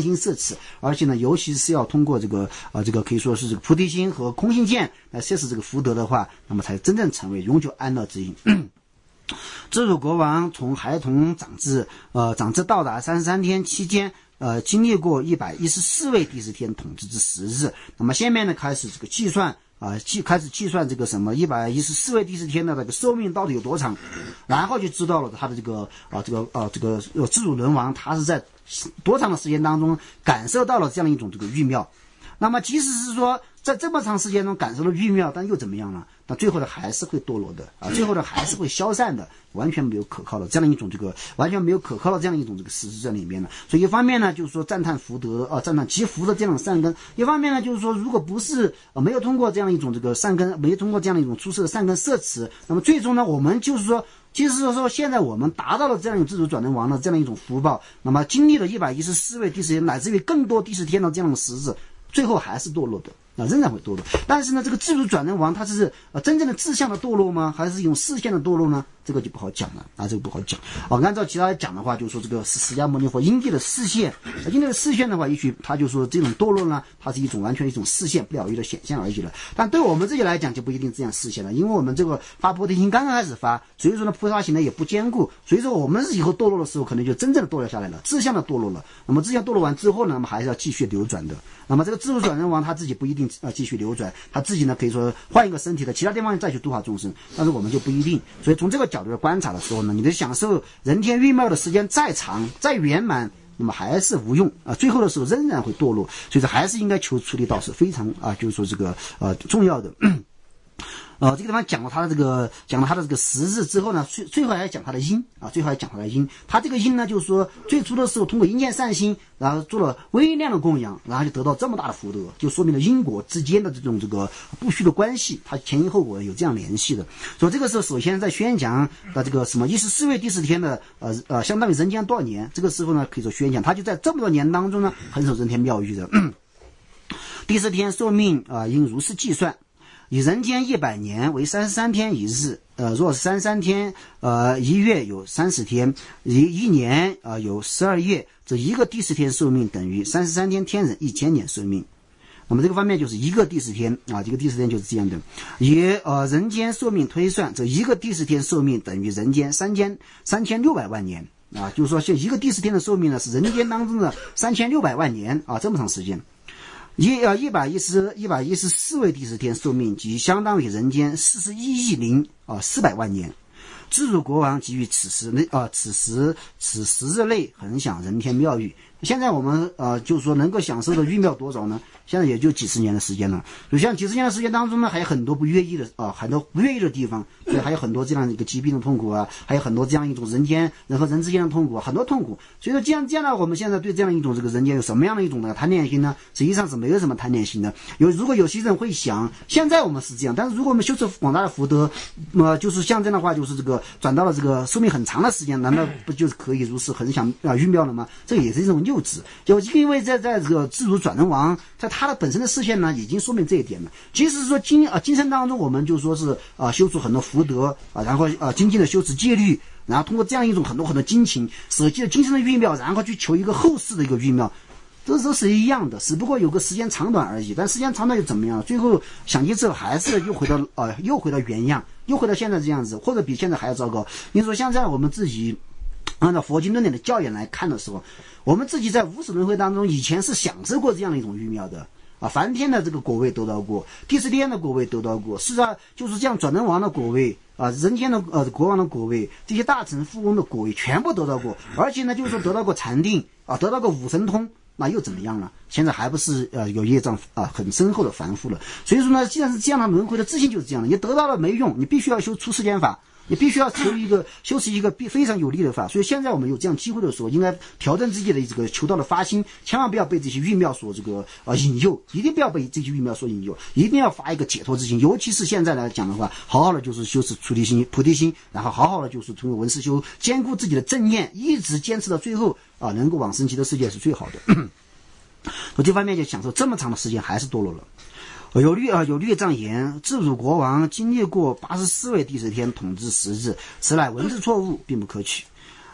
心摄持，而且呢，尤其是要通过这个呃这个可以说是这个菩提心和空性见来摄持这个福德的话，那么才真正成为永久安乐之因。智主国王从孩童长至呃长至到达三十三天期间，呃经历过一百一十四位第十天统治之时日。那么下面呢开始这个计算啊，计开始计算这个什么一百一十四位第十天的这个寿命到底有多长，然后就知道了他的这个啊这个啊这个呃智主轮王他是在多长的时间当中感受到了这样一种这个欲妙。那么即使是说在这么长时间中感受了欲妙，但又怎么样呢？那最后呢还是会堕落的啊，最后呢还是会消散的，完全没有可靠的这样的一种这个完全没有可靠的这样的一种这个实质在里面呢。所以一方面呢就是说赞叹福德啊，赞叹积福的这样的善根；一方面呢就是说如果不是呃没有通过这样一种这个善根，没有通过这样的一种出色的善根摄持，那么最终呢我们就是说。其实说现在我们达到了这样一种自主转轮王的这样一种福报，那么经历了一百一十四位第十天乃至于更多第十天的这样的时日，最后还是堕落的啊，仍然会堕落。但是呢，这个自主转轮王它是呃真正的志向的堕落吗？还是一种视线的堕落呢？这个就不好讲了啊，这个不好讲啊。按照其他来讲的话，就是说这个是释迦牟尼佛因地的视线，因地的视线的话，也许他就说这种堕落呢，它是一种完全一种视线不了义的显现而已了。但对我们自己来讲就不一定这样视线了，因为我们这个发菩提心刚刚开始发，所以说呢菩萨行呢也不坚固，所以说我们以后堕落的时候，可能就真正的堕落下来了，志向的堕落了。那么志向堕落完之后呢，那么还是要继续流转的。那么这个自主转轮王他自己不一定呃继续流转，他自己呢可以说换一个身体的其他地方再去度化众生，但是我们就不一定。所以从这个角度来观察的时候呢，你的享受人天欲妙的时间再长再圆满，那么还是无用啊，最后的时候仍然会堕落。所以说还是应该求出离道是非常啊，就是说这个呃重要的。呃，这个地方讲了他的这个，讲了他的这个时日之后呢，最最后还要讲他的因啊，最后还讲他的因。他这个因呢，就是说最初的时候通过一念善心，然后做了微量的供养，然后就得到这么大的福德，就说明了因果之间的这种这个不虚的关系，它前因后果有这样联系的。所以这个时候，首先在宣讲的这个什么一十四位第十天的呃呃，相当于人间多少年？这个时候呢，可以说宣讲，他就在这么多年当中呢，很受人天妙欲的。第十天寿命啊、呃，应如是计算。以人间一百年为三十三天一日，呃，若三十三天，呃，一月有三十天，一一年啊、呃、有十二月，这一个第十天寿命等于三十三天天人一千年寿命。那么这个方面就是一个第十天啊，这个第十天就是这样的。以呃人间寿命推算，这一个第十天寿命等于人间三千三千六百万年啊，就是说，这一个第十天的寿命呢是人间当中的三千六百万年啊，这么长时间。一呃一百一十一百一十四位第十天寿命，即相当于人间四十一亿零啊四百万年。自主国王给予此时内啊此时此时日内恒享人天妙欲。现在我们呃就是说能够享受的欲妙多少呢？现在也就几十年的时间了。所以像几十年的时间当中呢，还有很多不愿意的啊、呃，很多不愿意的地方，所以还有很多这样一个疾病的痛苦啊，还有很多这样一种人间人和人之间的痛苦，很多痛苦。所以说这样这样呢，我们现在对这样一种这个人间有什么样的一种的贪恋心呢？实际上是没有什么贪恋心的。有如果有些人会想，现在我们是这样，但是如果我们修持广大的福德，那、呃、就是像这样的话，就是这个转到了这个寿命很长的时间，难道不就是可以如是很想啊欲妙了吗？这个也是一种幼稚。就因为在在这个自主转轮王，在他的本身的视线呢，已经说明这一点了。即使是说今啊今生当中，我们就说是啊修出很多福德啊，然后啊精进的修持戒律，然后通过这样一种很多很多精勤，舍弃了今生的欲妙，然后去求一个后世的一个欲妙，这都是一样的，只不过有个时间长短而已。但时间长短又怎么样？最后想尽之后还是又回到啊又回到原样，又回到现在这样子，或者比现在还要糟糕。你说现在我们自己按照佛经论点的教研来看的时候，我们自己在无始轮回当中以前是享受过这样的一种欲妙的啊，梵天的这个果位得到过，第十天的果位得到过，是啊，就是这样转轮王的果位啊，人间的呃国王的果位，这些大臣富翁的果位全部得到过，而且呢就是说得到过禅定啊，得到过五神通，那又怎么样呢？现在还不是呃有业障啊很深厚的凡夫了。所以说呢，既然是这样的轮回的自信就是这样的，你得到了没用，你必须要修出世间法。你必须要求一个修持一个非常有利的法，所以现在我们有这样机会的时候，应该调整自己的这个求道的发心，千万不要被这些欲妙所这个呃引诱，一定不要被这些欲妙所引诱，一定要发一个解脱之心。尤其是现在来讲的话，好好的就是修持菩提心、菩提心，然后好好的就是通过文思修，兼顾自己的正念，一直坚持到最后啊，能够往生极乐世界是最好的。我这方面就享受这么长的时间还是堕落了。有律啊，有律藏言，自主国王经历过八十四位第十天统治时日，此乃文字错误，并不可取。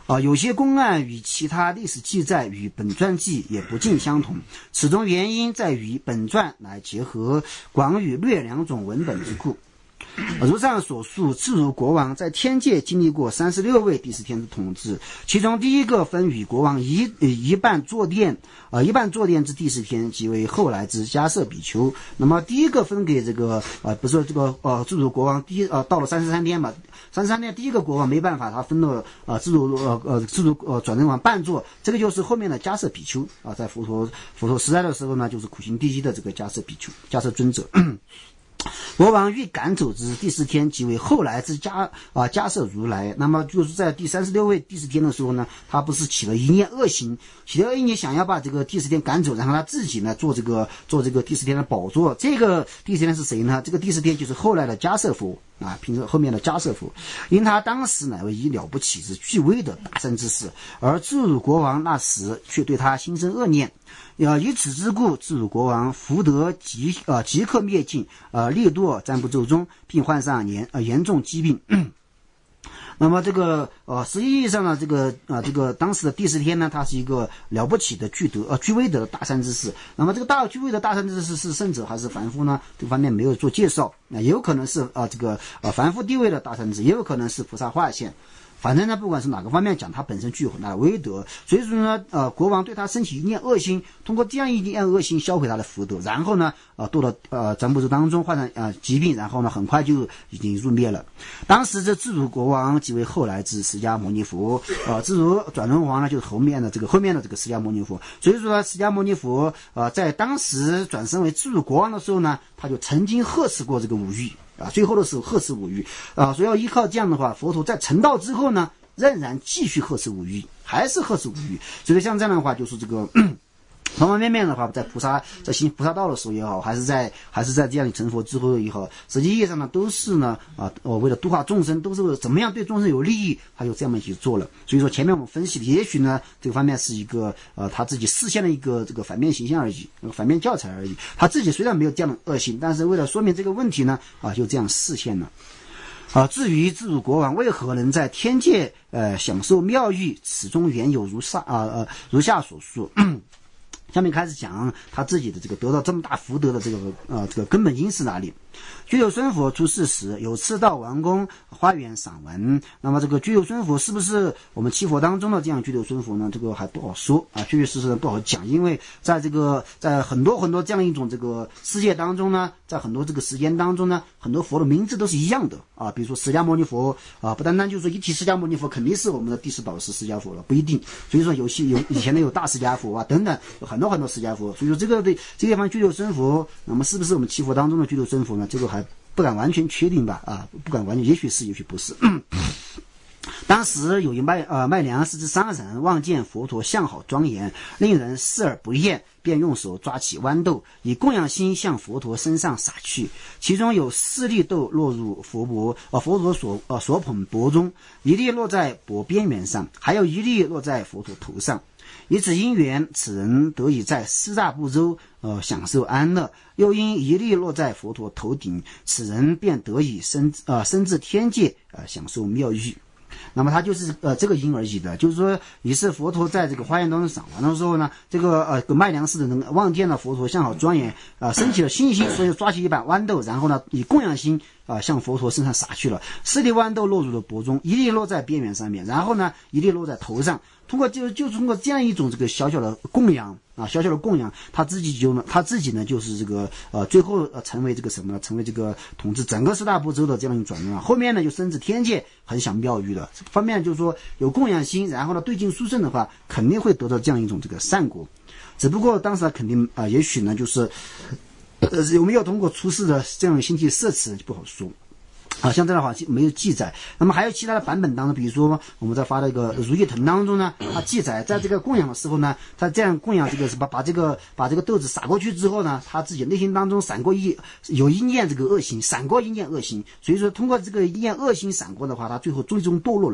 啊，有些公案与其他历史记载与本传记也不尽相同，此中原因在于本传来结合广与略两种文本之故。如上所述，智如国王在天界经历过三十六位第十天的统治，其中第一个分与国王一一半坐殿，呃一半坐殿之第十天，即为后来之迦摄比丘。那么第一个分给这个呃不是这个呃智如国王第一呃到了三十三天嘛，三十三天第一个国王没办法，他分了呃智如呃呃智如呃转轮王半座，这个就是后面的迦摄比丘啊、呃，在佛陀佛陀时代的时候呢，就是苦行第一的这个迦摄比丘迦摄尊者。国王欲赶走之第十天，即为后来之迦啊迦摄如来。那么就是在第三十六位第十天的时候呢，他不是起了一念恶行，起了恶念想要把这个第十天赶走，然后他自己呢做这个做这个第十天的宝座。这个第十天是谁呢？这个第十天就是后来的迦摄佛啊，凭着后面的迦摄佛，因他当时乃为以了不起之巨威的大善之士，而智如国王那时却对他心生恶念。呃，以此之故，智如国王福德即呃即刻灭尽，呃力堕占卜咒中，并患上严呃严重疾病。那么这个呃实际意义上呢，这个呃这个当时的第十天呢，他是一个了不起的巨德呃巨威德的大善之士。那么这个大巨威的大善之士是圣者还是凡夫呢？这方面没有做介绍。那、呃、也有可能是啊、呃、这个呃凡夫地位的大善之士，也有可能是菩萨化现。反正呢，不管是哪个方面讲，他本身具有很大的威德，所以说呢，呃，国王对他升起一念恶心，通过这样一念恶心销毁他的福德，然后呢，呃，堕到呃占卜咒当中患上呃疾病，然后呢，很快就已经入灭了。当时这智如国王即为后来之释迦牟尼佛，呃，智如转轮王呢，就是后面的这个后面的这个释迦牟尼佛。所以说呢，释迦牟尼佛呃，在当时转生为智如国王的时候呢，他就曾经呵斥过这个五欲。啊，最后的时候呵斥五欲啊，所以要依靠这样的话，佛陀在成道之后呢，仍然继续呵斥五欲，还是呵斥五欲。所以像这样的话，就是这个方方面面的话，在菩萨在行菩萨道的时候也好，还是在还是在这样成佛之后也好，实际意义上呢，都是呢啊，我为了度化众生，都是怎么样对众生有利益，他就这样去做了。所以说前面我们分析的，也许呢这个方面是一个呃他自己示现的一个这个反面形象而已，反面教材而已。他自己虽然没有这样的恶行，但是为了说明这个问题呢啊，就这样示现了。啊，至于智如国王为何能在天界呃享受妙欲，此中缘由如下啊呃如下所述。下面开始讲他自己的这个得到这么大福德的这个呃这个根本因是哪里。居留孙佛出世时，有次到王宫花园赏玩。那么这个居留孙佛是不是我们七佛当中的这样居留孙佛呢？这个还不好说啊，确确实实不好讲。因为在这个在很多很多这样一种这个世界当中呢，在很多这个时间当中呢，很多佛的名字都是一样的啊。比如说释迦牟尼佛啊，不单单就是说一提释迦牟尼佛，肯定是我们的第十宝是释迦佛了，不一定。所以说有些有以前的有大释迦佛啊等等，有很多很多释迦佛。所以说这个对这个地方居留孙佛，那么是不是我们七佛当中的居留孙佛呢？这个还不敢完全确定吧，啊，不敢完全，也许是，也许不是。当时有一卖呃卖粮食之商人，望见佛陀相好庄严，令人视而不厌，便用手抓起豌豆，以供养心向佛陀身上撒去。其中有四粒豆落入佛钵，呃佛陀所呃所捧钵中，一粒落在钵边缘上，还有一粒落在佛陀头上。以此因缘，此人得以在四大部洲呃享受安乐；又因一粒落在佛陀头顶，此人便得以升呃升至天界呃享受妙欲。那么他就是呃这个因而已的，就是说也是佛陀在这个花园当中赏玩的时候呢，这个呃卖粮食的人望见了佛陀相好庄严，啊、呃、升起了信心，所以抓起一把豌豆，然后呢以供养心啊、呃、向佛陀身上撒去了。四粒豌豆落入了钵中，一粒落在边缘上面，然后呢一粒落在头上。通过就就通过这样一种这个小小的供养啊，小小的供养，他自己就呢，他自己呢就是这个呃，最后呃成为这个什么呢？成为这个统治整个四大部洲的这样一种转轮。后面呢就升至天界，很享妙欲的。这方面就是说有供养心，然后呢对境殊胜的话，肯定会得到这样一种这个善果。只不过当时肯定啊、呃，也许呢就是呃有没有通过出世的这样心体摄持就不好说。啊，像这样的话没有记载。那么还有其他的版本当中，比如说我们在发那个如意藤当中呢，它记载在这个供养的时候呢，他这样供养这个是把把这个把这个豆子撒过去之后呢，他自己内心当中闪过一有一念这个恶行，闪过一念恶行，所以说通过这个一念恶行闪过的话，他最后最终堕落了。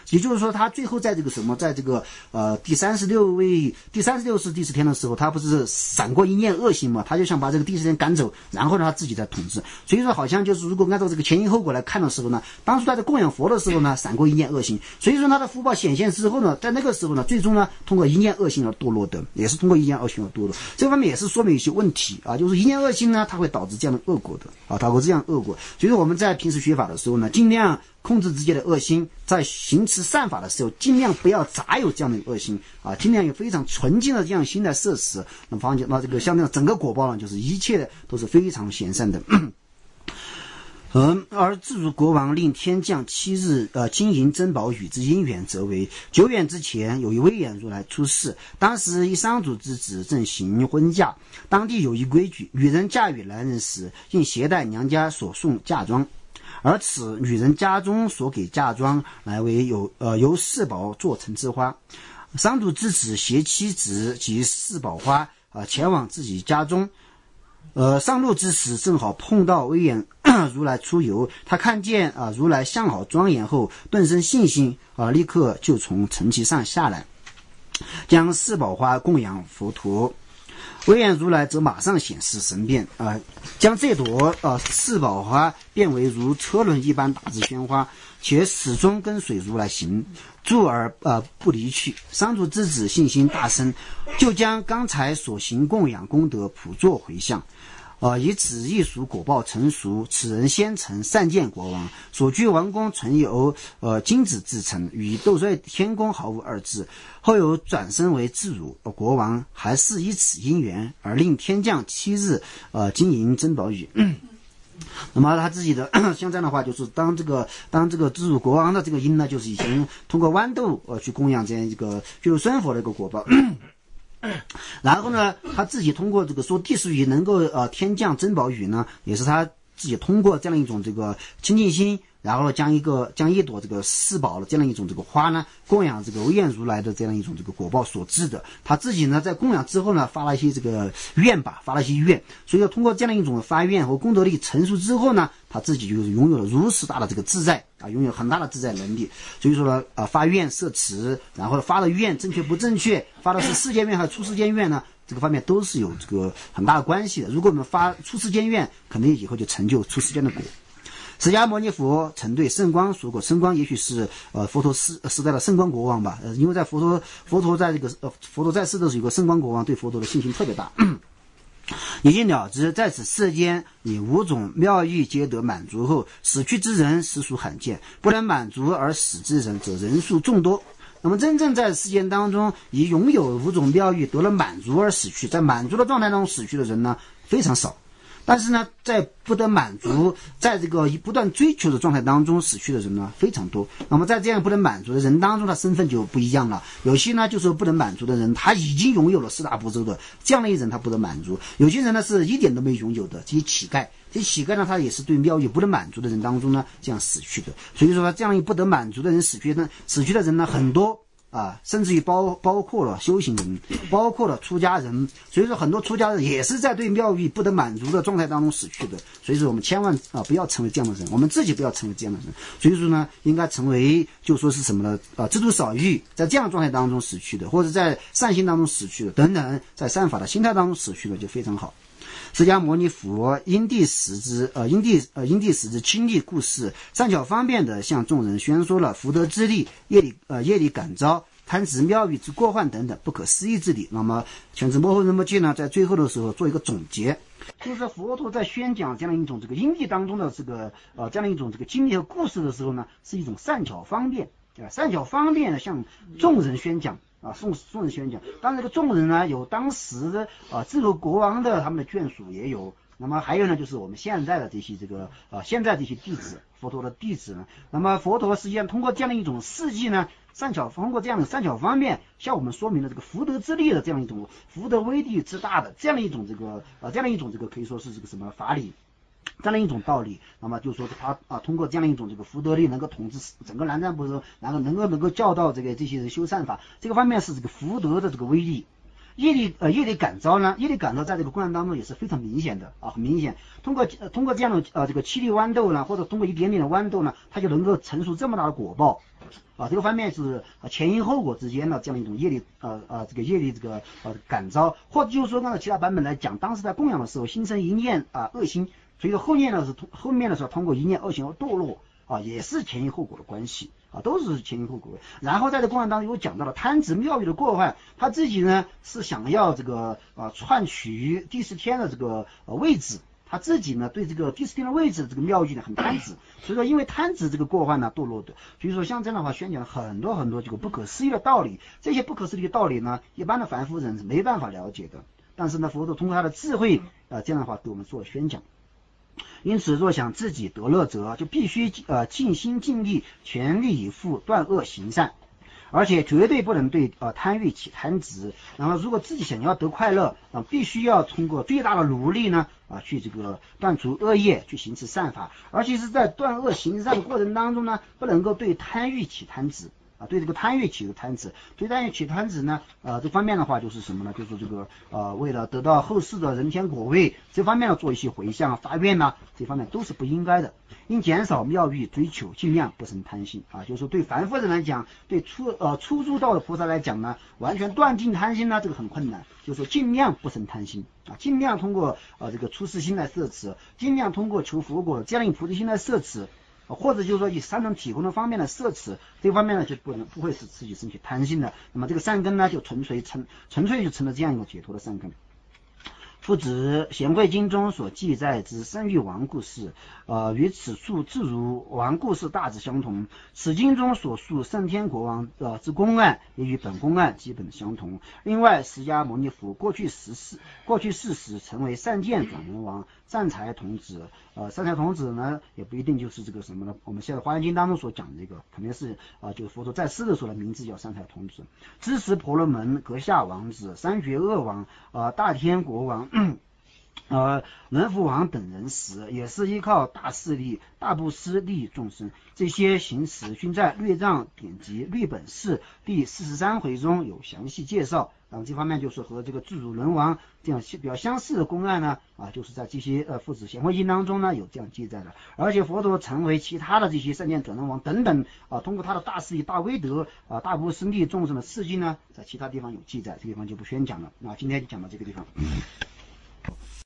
也就是说他最后在这个什么，在这个呃第三十六位第三十六世第十天的时候，他不是闪过一念恶心嘛，他就想把这个第十天赶走，然后呢他自己再统治。所以说好像就是如果按照这个前因后果来看的时候呢，当初他在供养佛的时候呢闪过一念恶心，所以说他的福报显现之后呢，在那个时候呢最终呢通过一念恶心而堕落的，也是通过一念恶心而堕落，这方面也是说明一些问题啊，就是一念恶心呢它会导致这样的恶果的啊，导致这样恶果。所以说我们在平时学法的时候呢，尽量控制自己的恶心，在行持善法的时候尽量不要杂有这样的恶心啊，尽量有非常纯净的这样心来摄持，那么那这个像那样整个果报呢就是一切都是非常贤善的。嗯，而自如国王令天降七日呃金银珍宝雨之因缘，则为久远之前有一威严如来出世，当时一商主之子正行婚嫁，当地有一规矩，女人嫁与男人时应携带娘家所送嫁妆，而此女人家中所给嫁妆乃为有呃由四宝做成之花，商主之子携妻子及四宝花啊、呃、前往自己家中。呃，上路之时正好碰到威严如来出游，他看见啊、呃、如来相好庄严后，顿生信心啊、呃，立刻就从城旗上下来，将四宝花供养佛陀。威严如来则马上显示神变啊、呃，将这朵啊、呃、四宝花变为如车轮一般大之鲜花，且始终跟随如来行，住而呃不离去。商主之子信心大生，就将刚才所行供养功德普作回向。呃，以此艺术果报成熟，此人先成善见国王，所居王宫纯由呃金子制成，与斗率天宫毫无二致。后有转身为自如、呃、国王，还是以此因缘而令天降七日呃金银珍宝雨。那么他自己的像这样的话，就是当这个当这个自如国王的这个因呢，就是以前通过豌豆呃去供养这样一个就是孙佛的一个果报。然后呢，他自己通过这个说地势雨能够呃天降珍宝雨呢，也是他自己通过这样一种这个清净心，然后将一个将一朵这个四宝的这样一种这个花呢，供养这个威严如来的这样一种这个果报所致的。他自己呢在供养之后呢，发了一些这个愿吧，发了一些愿，所以说通过这样一种发愿和功德力成熟之后呢，他自己就是拥有了如此大的这个自在啊，拥有很大的自在能力。所以说呢，啊发愿摄持，然后发的愿正确不正确，发的是世间愿还是出世间愿呢？这个方面都是有这个很大的关系的。如果我们发出世间愿，肯定以后就成就出世间的果。释迦牟尼佛曾对圣光说过，圣光也许是呃佛陀时时代的圣光国王吧，呃因为在佛陀佛陀在这个呃佛陀在世的时候，有个圣光国王对佛陀的信心特别大。已经了知在此世间以五种妙欲皆得满足后，死去之人实属罕见，不能满足而死之人则人数众多。那么真正在世间当中以拥有五种妙欲得了满足而死去，在满足的状态中死去的人呢非常少，但是呢在不得满足，在这个不断追求的状态当中死去的人呢非常多。那么在这样不能满足的人当中，他身份就不一样了。有些呢就是不能满足的人，他已经拥有了四大部洲的这样的一人，他不得满足。有些人呢是一点都没拥有的，这些乞丐，这些乞丐呢他也是对妙欲不能满足的人当中呢这样死去的。所以说这样一不得满足的人死去的死去的人呢很多啊，甚至于包包括了修行人，包括了出家人。所以说很多出家人也是在对妙欲不得满足的状态当中死去的。所以说我们千万啊不要成为这样的人，我们自己不要成为这样的人。所以说呢，应该成为就说是什么呢？啊，知足少欲，在这样的状态当中死去的，或者在善心当中死去的等等，在善法的心态当中死去的就非常好。释迦牟尼佛因地时之呃因地呃因地时之亲历故事，善巧方便的向众人宣说了福德之力、业力呃业力感召、贪执妙欲之过患等等不可思议之理。那么全知幕后仁波切呢，在最后的时候做一个总结，就是佛陀在宣讲这样一种这个因地当中的这个呃这样一种这个经历和故事的时候呢，是一种善巧方便啊，善巧方便的向众人宣讲。啊，宋宋人宣讲，当然这个众人呢，有当时的啊自如国王的他们的眷属也有，那么还有呢，就是我们现在的这些这个啊现在这些弟子，佛陀的弟子呢，那么佛陀实际上通过这样的一种事迹呢，善巧通过这样的善巧方面，向我们说明了这个福德之力的这样一种福德威力之大的这样的一种这个啊这样的一种这个可以说是这个什么法理。这样的一种道理，那么就是说他啊通过这样的一种这个福德力能够统治整个南瞻部洲，然后能够能够教导这个这些人修善法，这个方面是这个福德的这个威力。 业力呃业力感召呢，业力感召在这个过程当中也是非常明显的啊，很明显。通过呃通过这样的呃这个七粒豌豆呢，或者通过一点点的豌豆呢，它就能够成熟这么大的果报啊。这个方面是前因后果之间的这样一种业力呃呃这个业力这个呃感召，或者就是说按照其他版本来讲，当时在供养的时候心生一念啊恶心，所以说后面呢是通后面的时候通过一念恶行而堕落啊，也是前因后果的关系。啊，都是前因后果。然后在这过程当中又讲到了贪执妙欲的过患，他自己呢是想要这个呃篡取第十天的这个呃位置，他自己呢对这个第十天的位置的这个妙欲呢很贪执，所以说因为贪执这个过患呢堕落的。所以说像这样的话宣讲了很多很多这个不可思议的道理，这些不可思议的道理呢，一般的凡夫人是没办法了解的。但是呢，佛陀通过他的智慧啊、呃，这样的话给我们做宣讲。因此，若想自己得乐者，就必须呃尽心尽力，全力以赴断恶行善，而且绝对不能对呃贪欲起贪执。然后，如果自己想要得快乐啊、呃，必须要通过最大的努力呢啊、呃，去这个断除恶业，去行持善法。而且是在断恶行善的过程当中呢，不能够对贪欲起贪执。啊，对这个贪欲起的贪执，对贪欲起贪执呢，呃，这方面的话就是什么呢？就是这个呃，为了得到后世的人天果位，这方面要做一些回向、发愿呐、啊，这方面都是不应该的。应减少妙欲追求，尽量不生贪心啊。就是说，对凡夫人来讲，对初呃初入道的菩萨来讲呢，完全断尽贪心呢，这个很困难。就是说，尽量不生贪心啊，尽量通过呃这个出世心来摄持，尽量通过求佛果、降临菩提心来摄持。或者就是说以三种体空的方面的摄持，这方面呢就不能不会使自己升起贪心的，那么这个善根呢就纯粹成纯粹就成了这样一个解脱的善根。复指贤慧经中所记载之生育王故事，呃，与此处自如王故事大致相同。此经中所述圣天国王呃之公案，也与本公案基本相同。另外，释迦牟尼佛过去时世过去世时成为善见转轮王、善财童子。呃，善财童子呢，也不一定就是这个什么呢？我们现在《华严经》当中所讲的这个，肯定是啊、呃，就是佛陀在世的时候的名字叫善财童子。知识婆罗门、阁下王子、三觉恶王、呃大天国王。呃，人福王等人时，也是依靠大势力、大布施利益众生。这些行持均在《律藏典籍律本释》第四十三回中有详细介绍。然后这方面就是和这个智主轮王这样比较相似的公案呢，啊，就是在这些呃父子贤慧经当中呢有这样记载的。而且佛陀成为其他的这些善见转轮王等等啊，通过他的大势力、大威德啊、大布施利益众生的事迹呢，在其他地方有记载，这个地方就不宣讲了。那今天就讲到这个地方。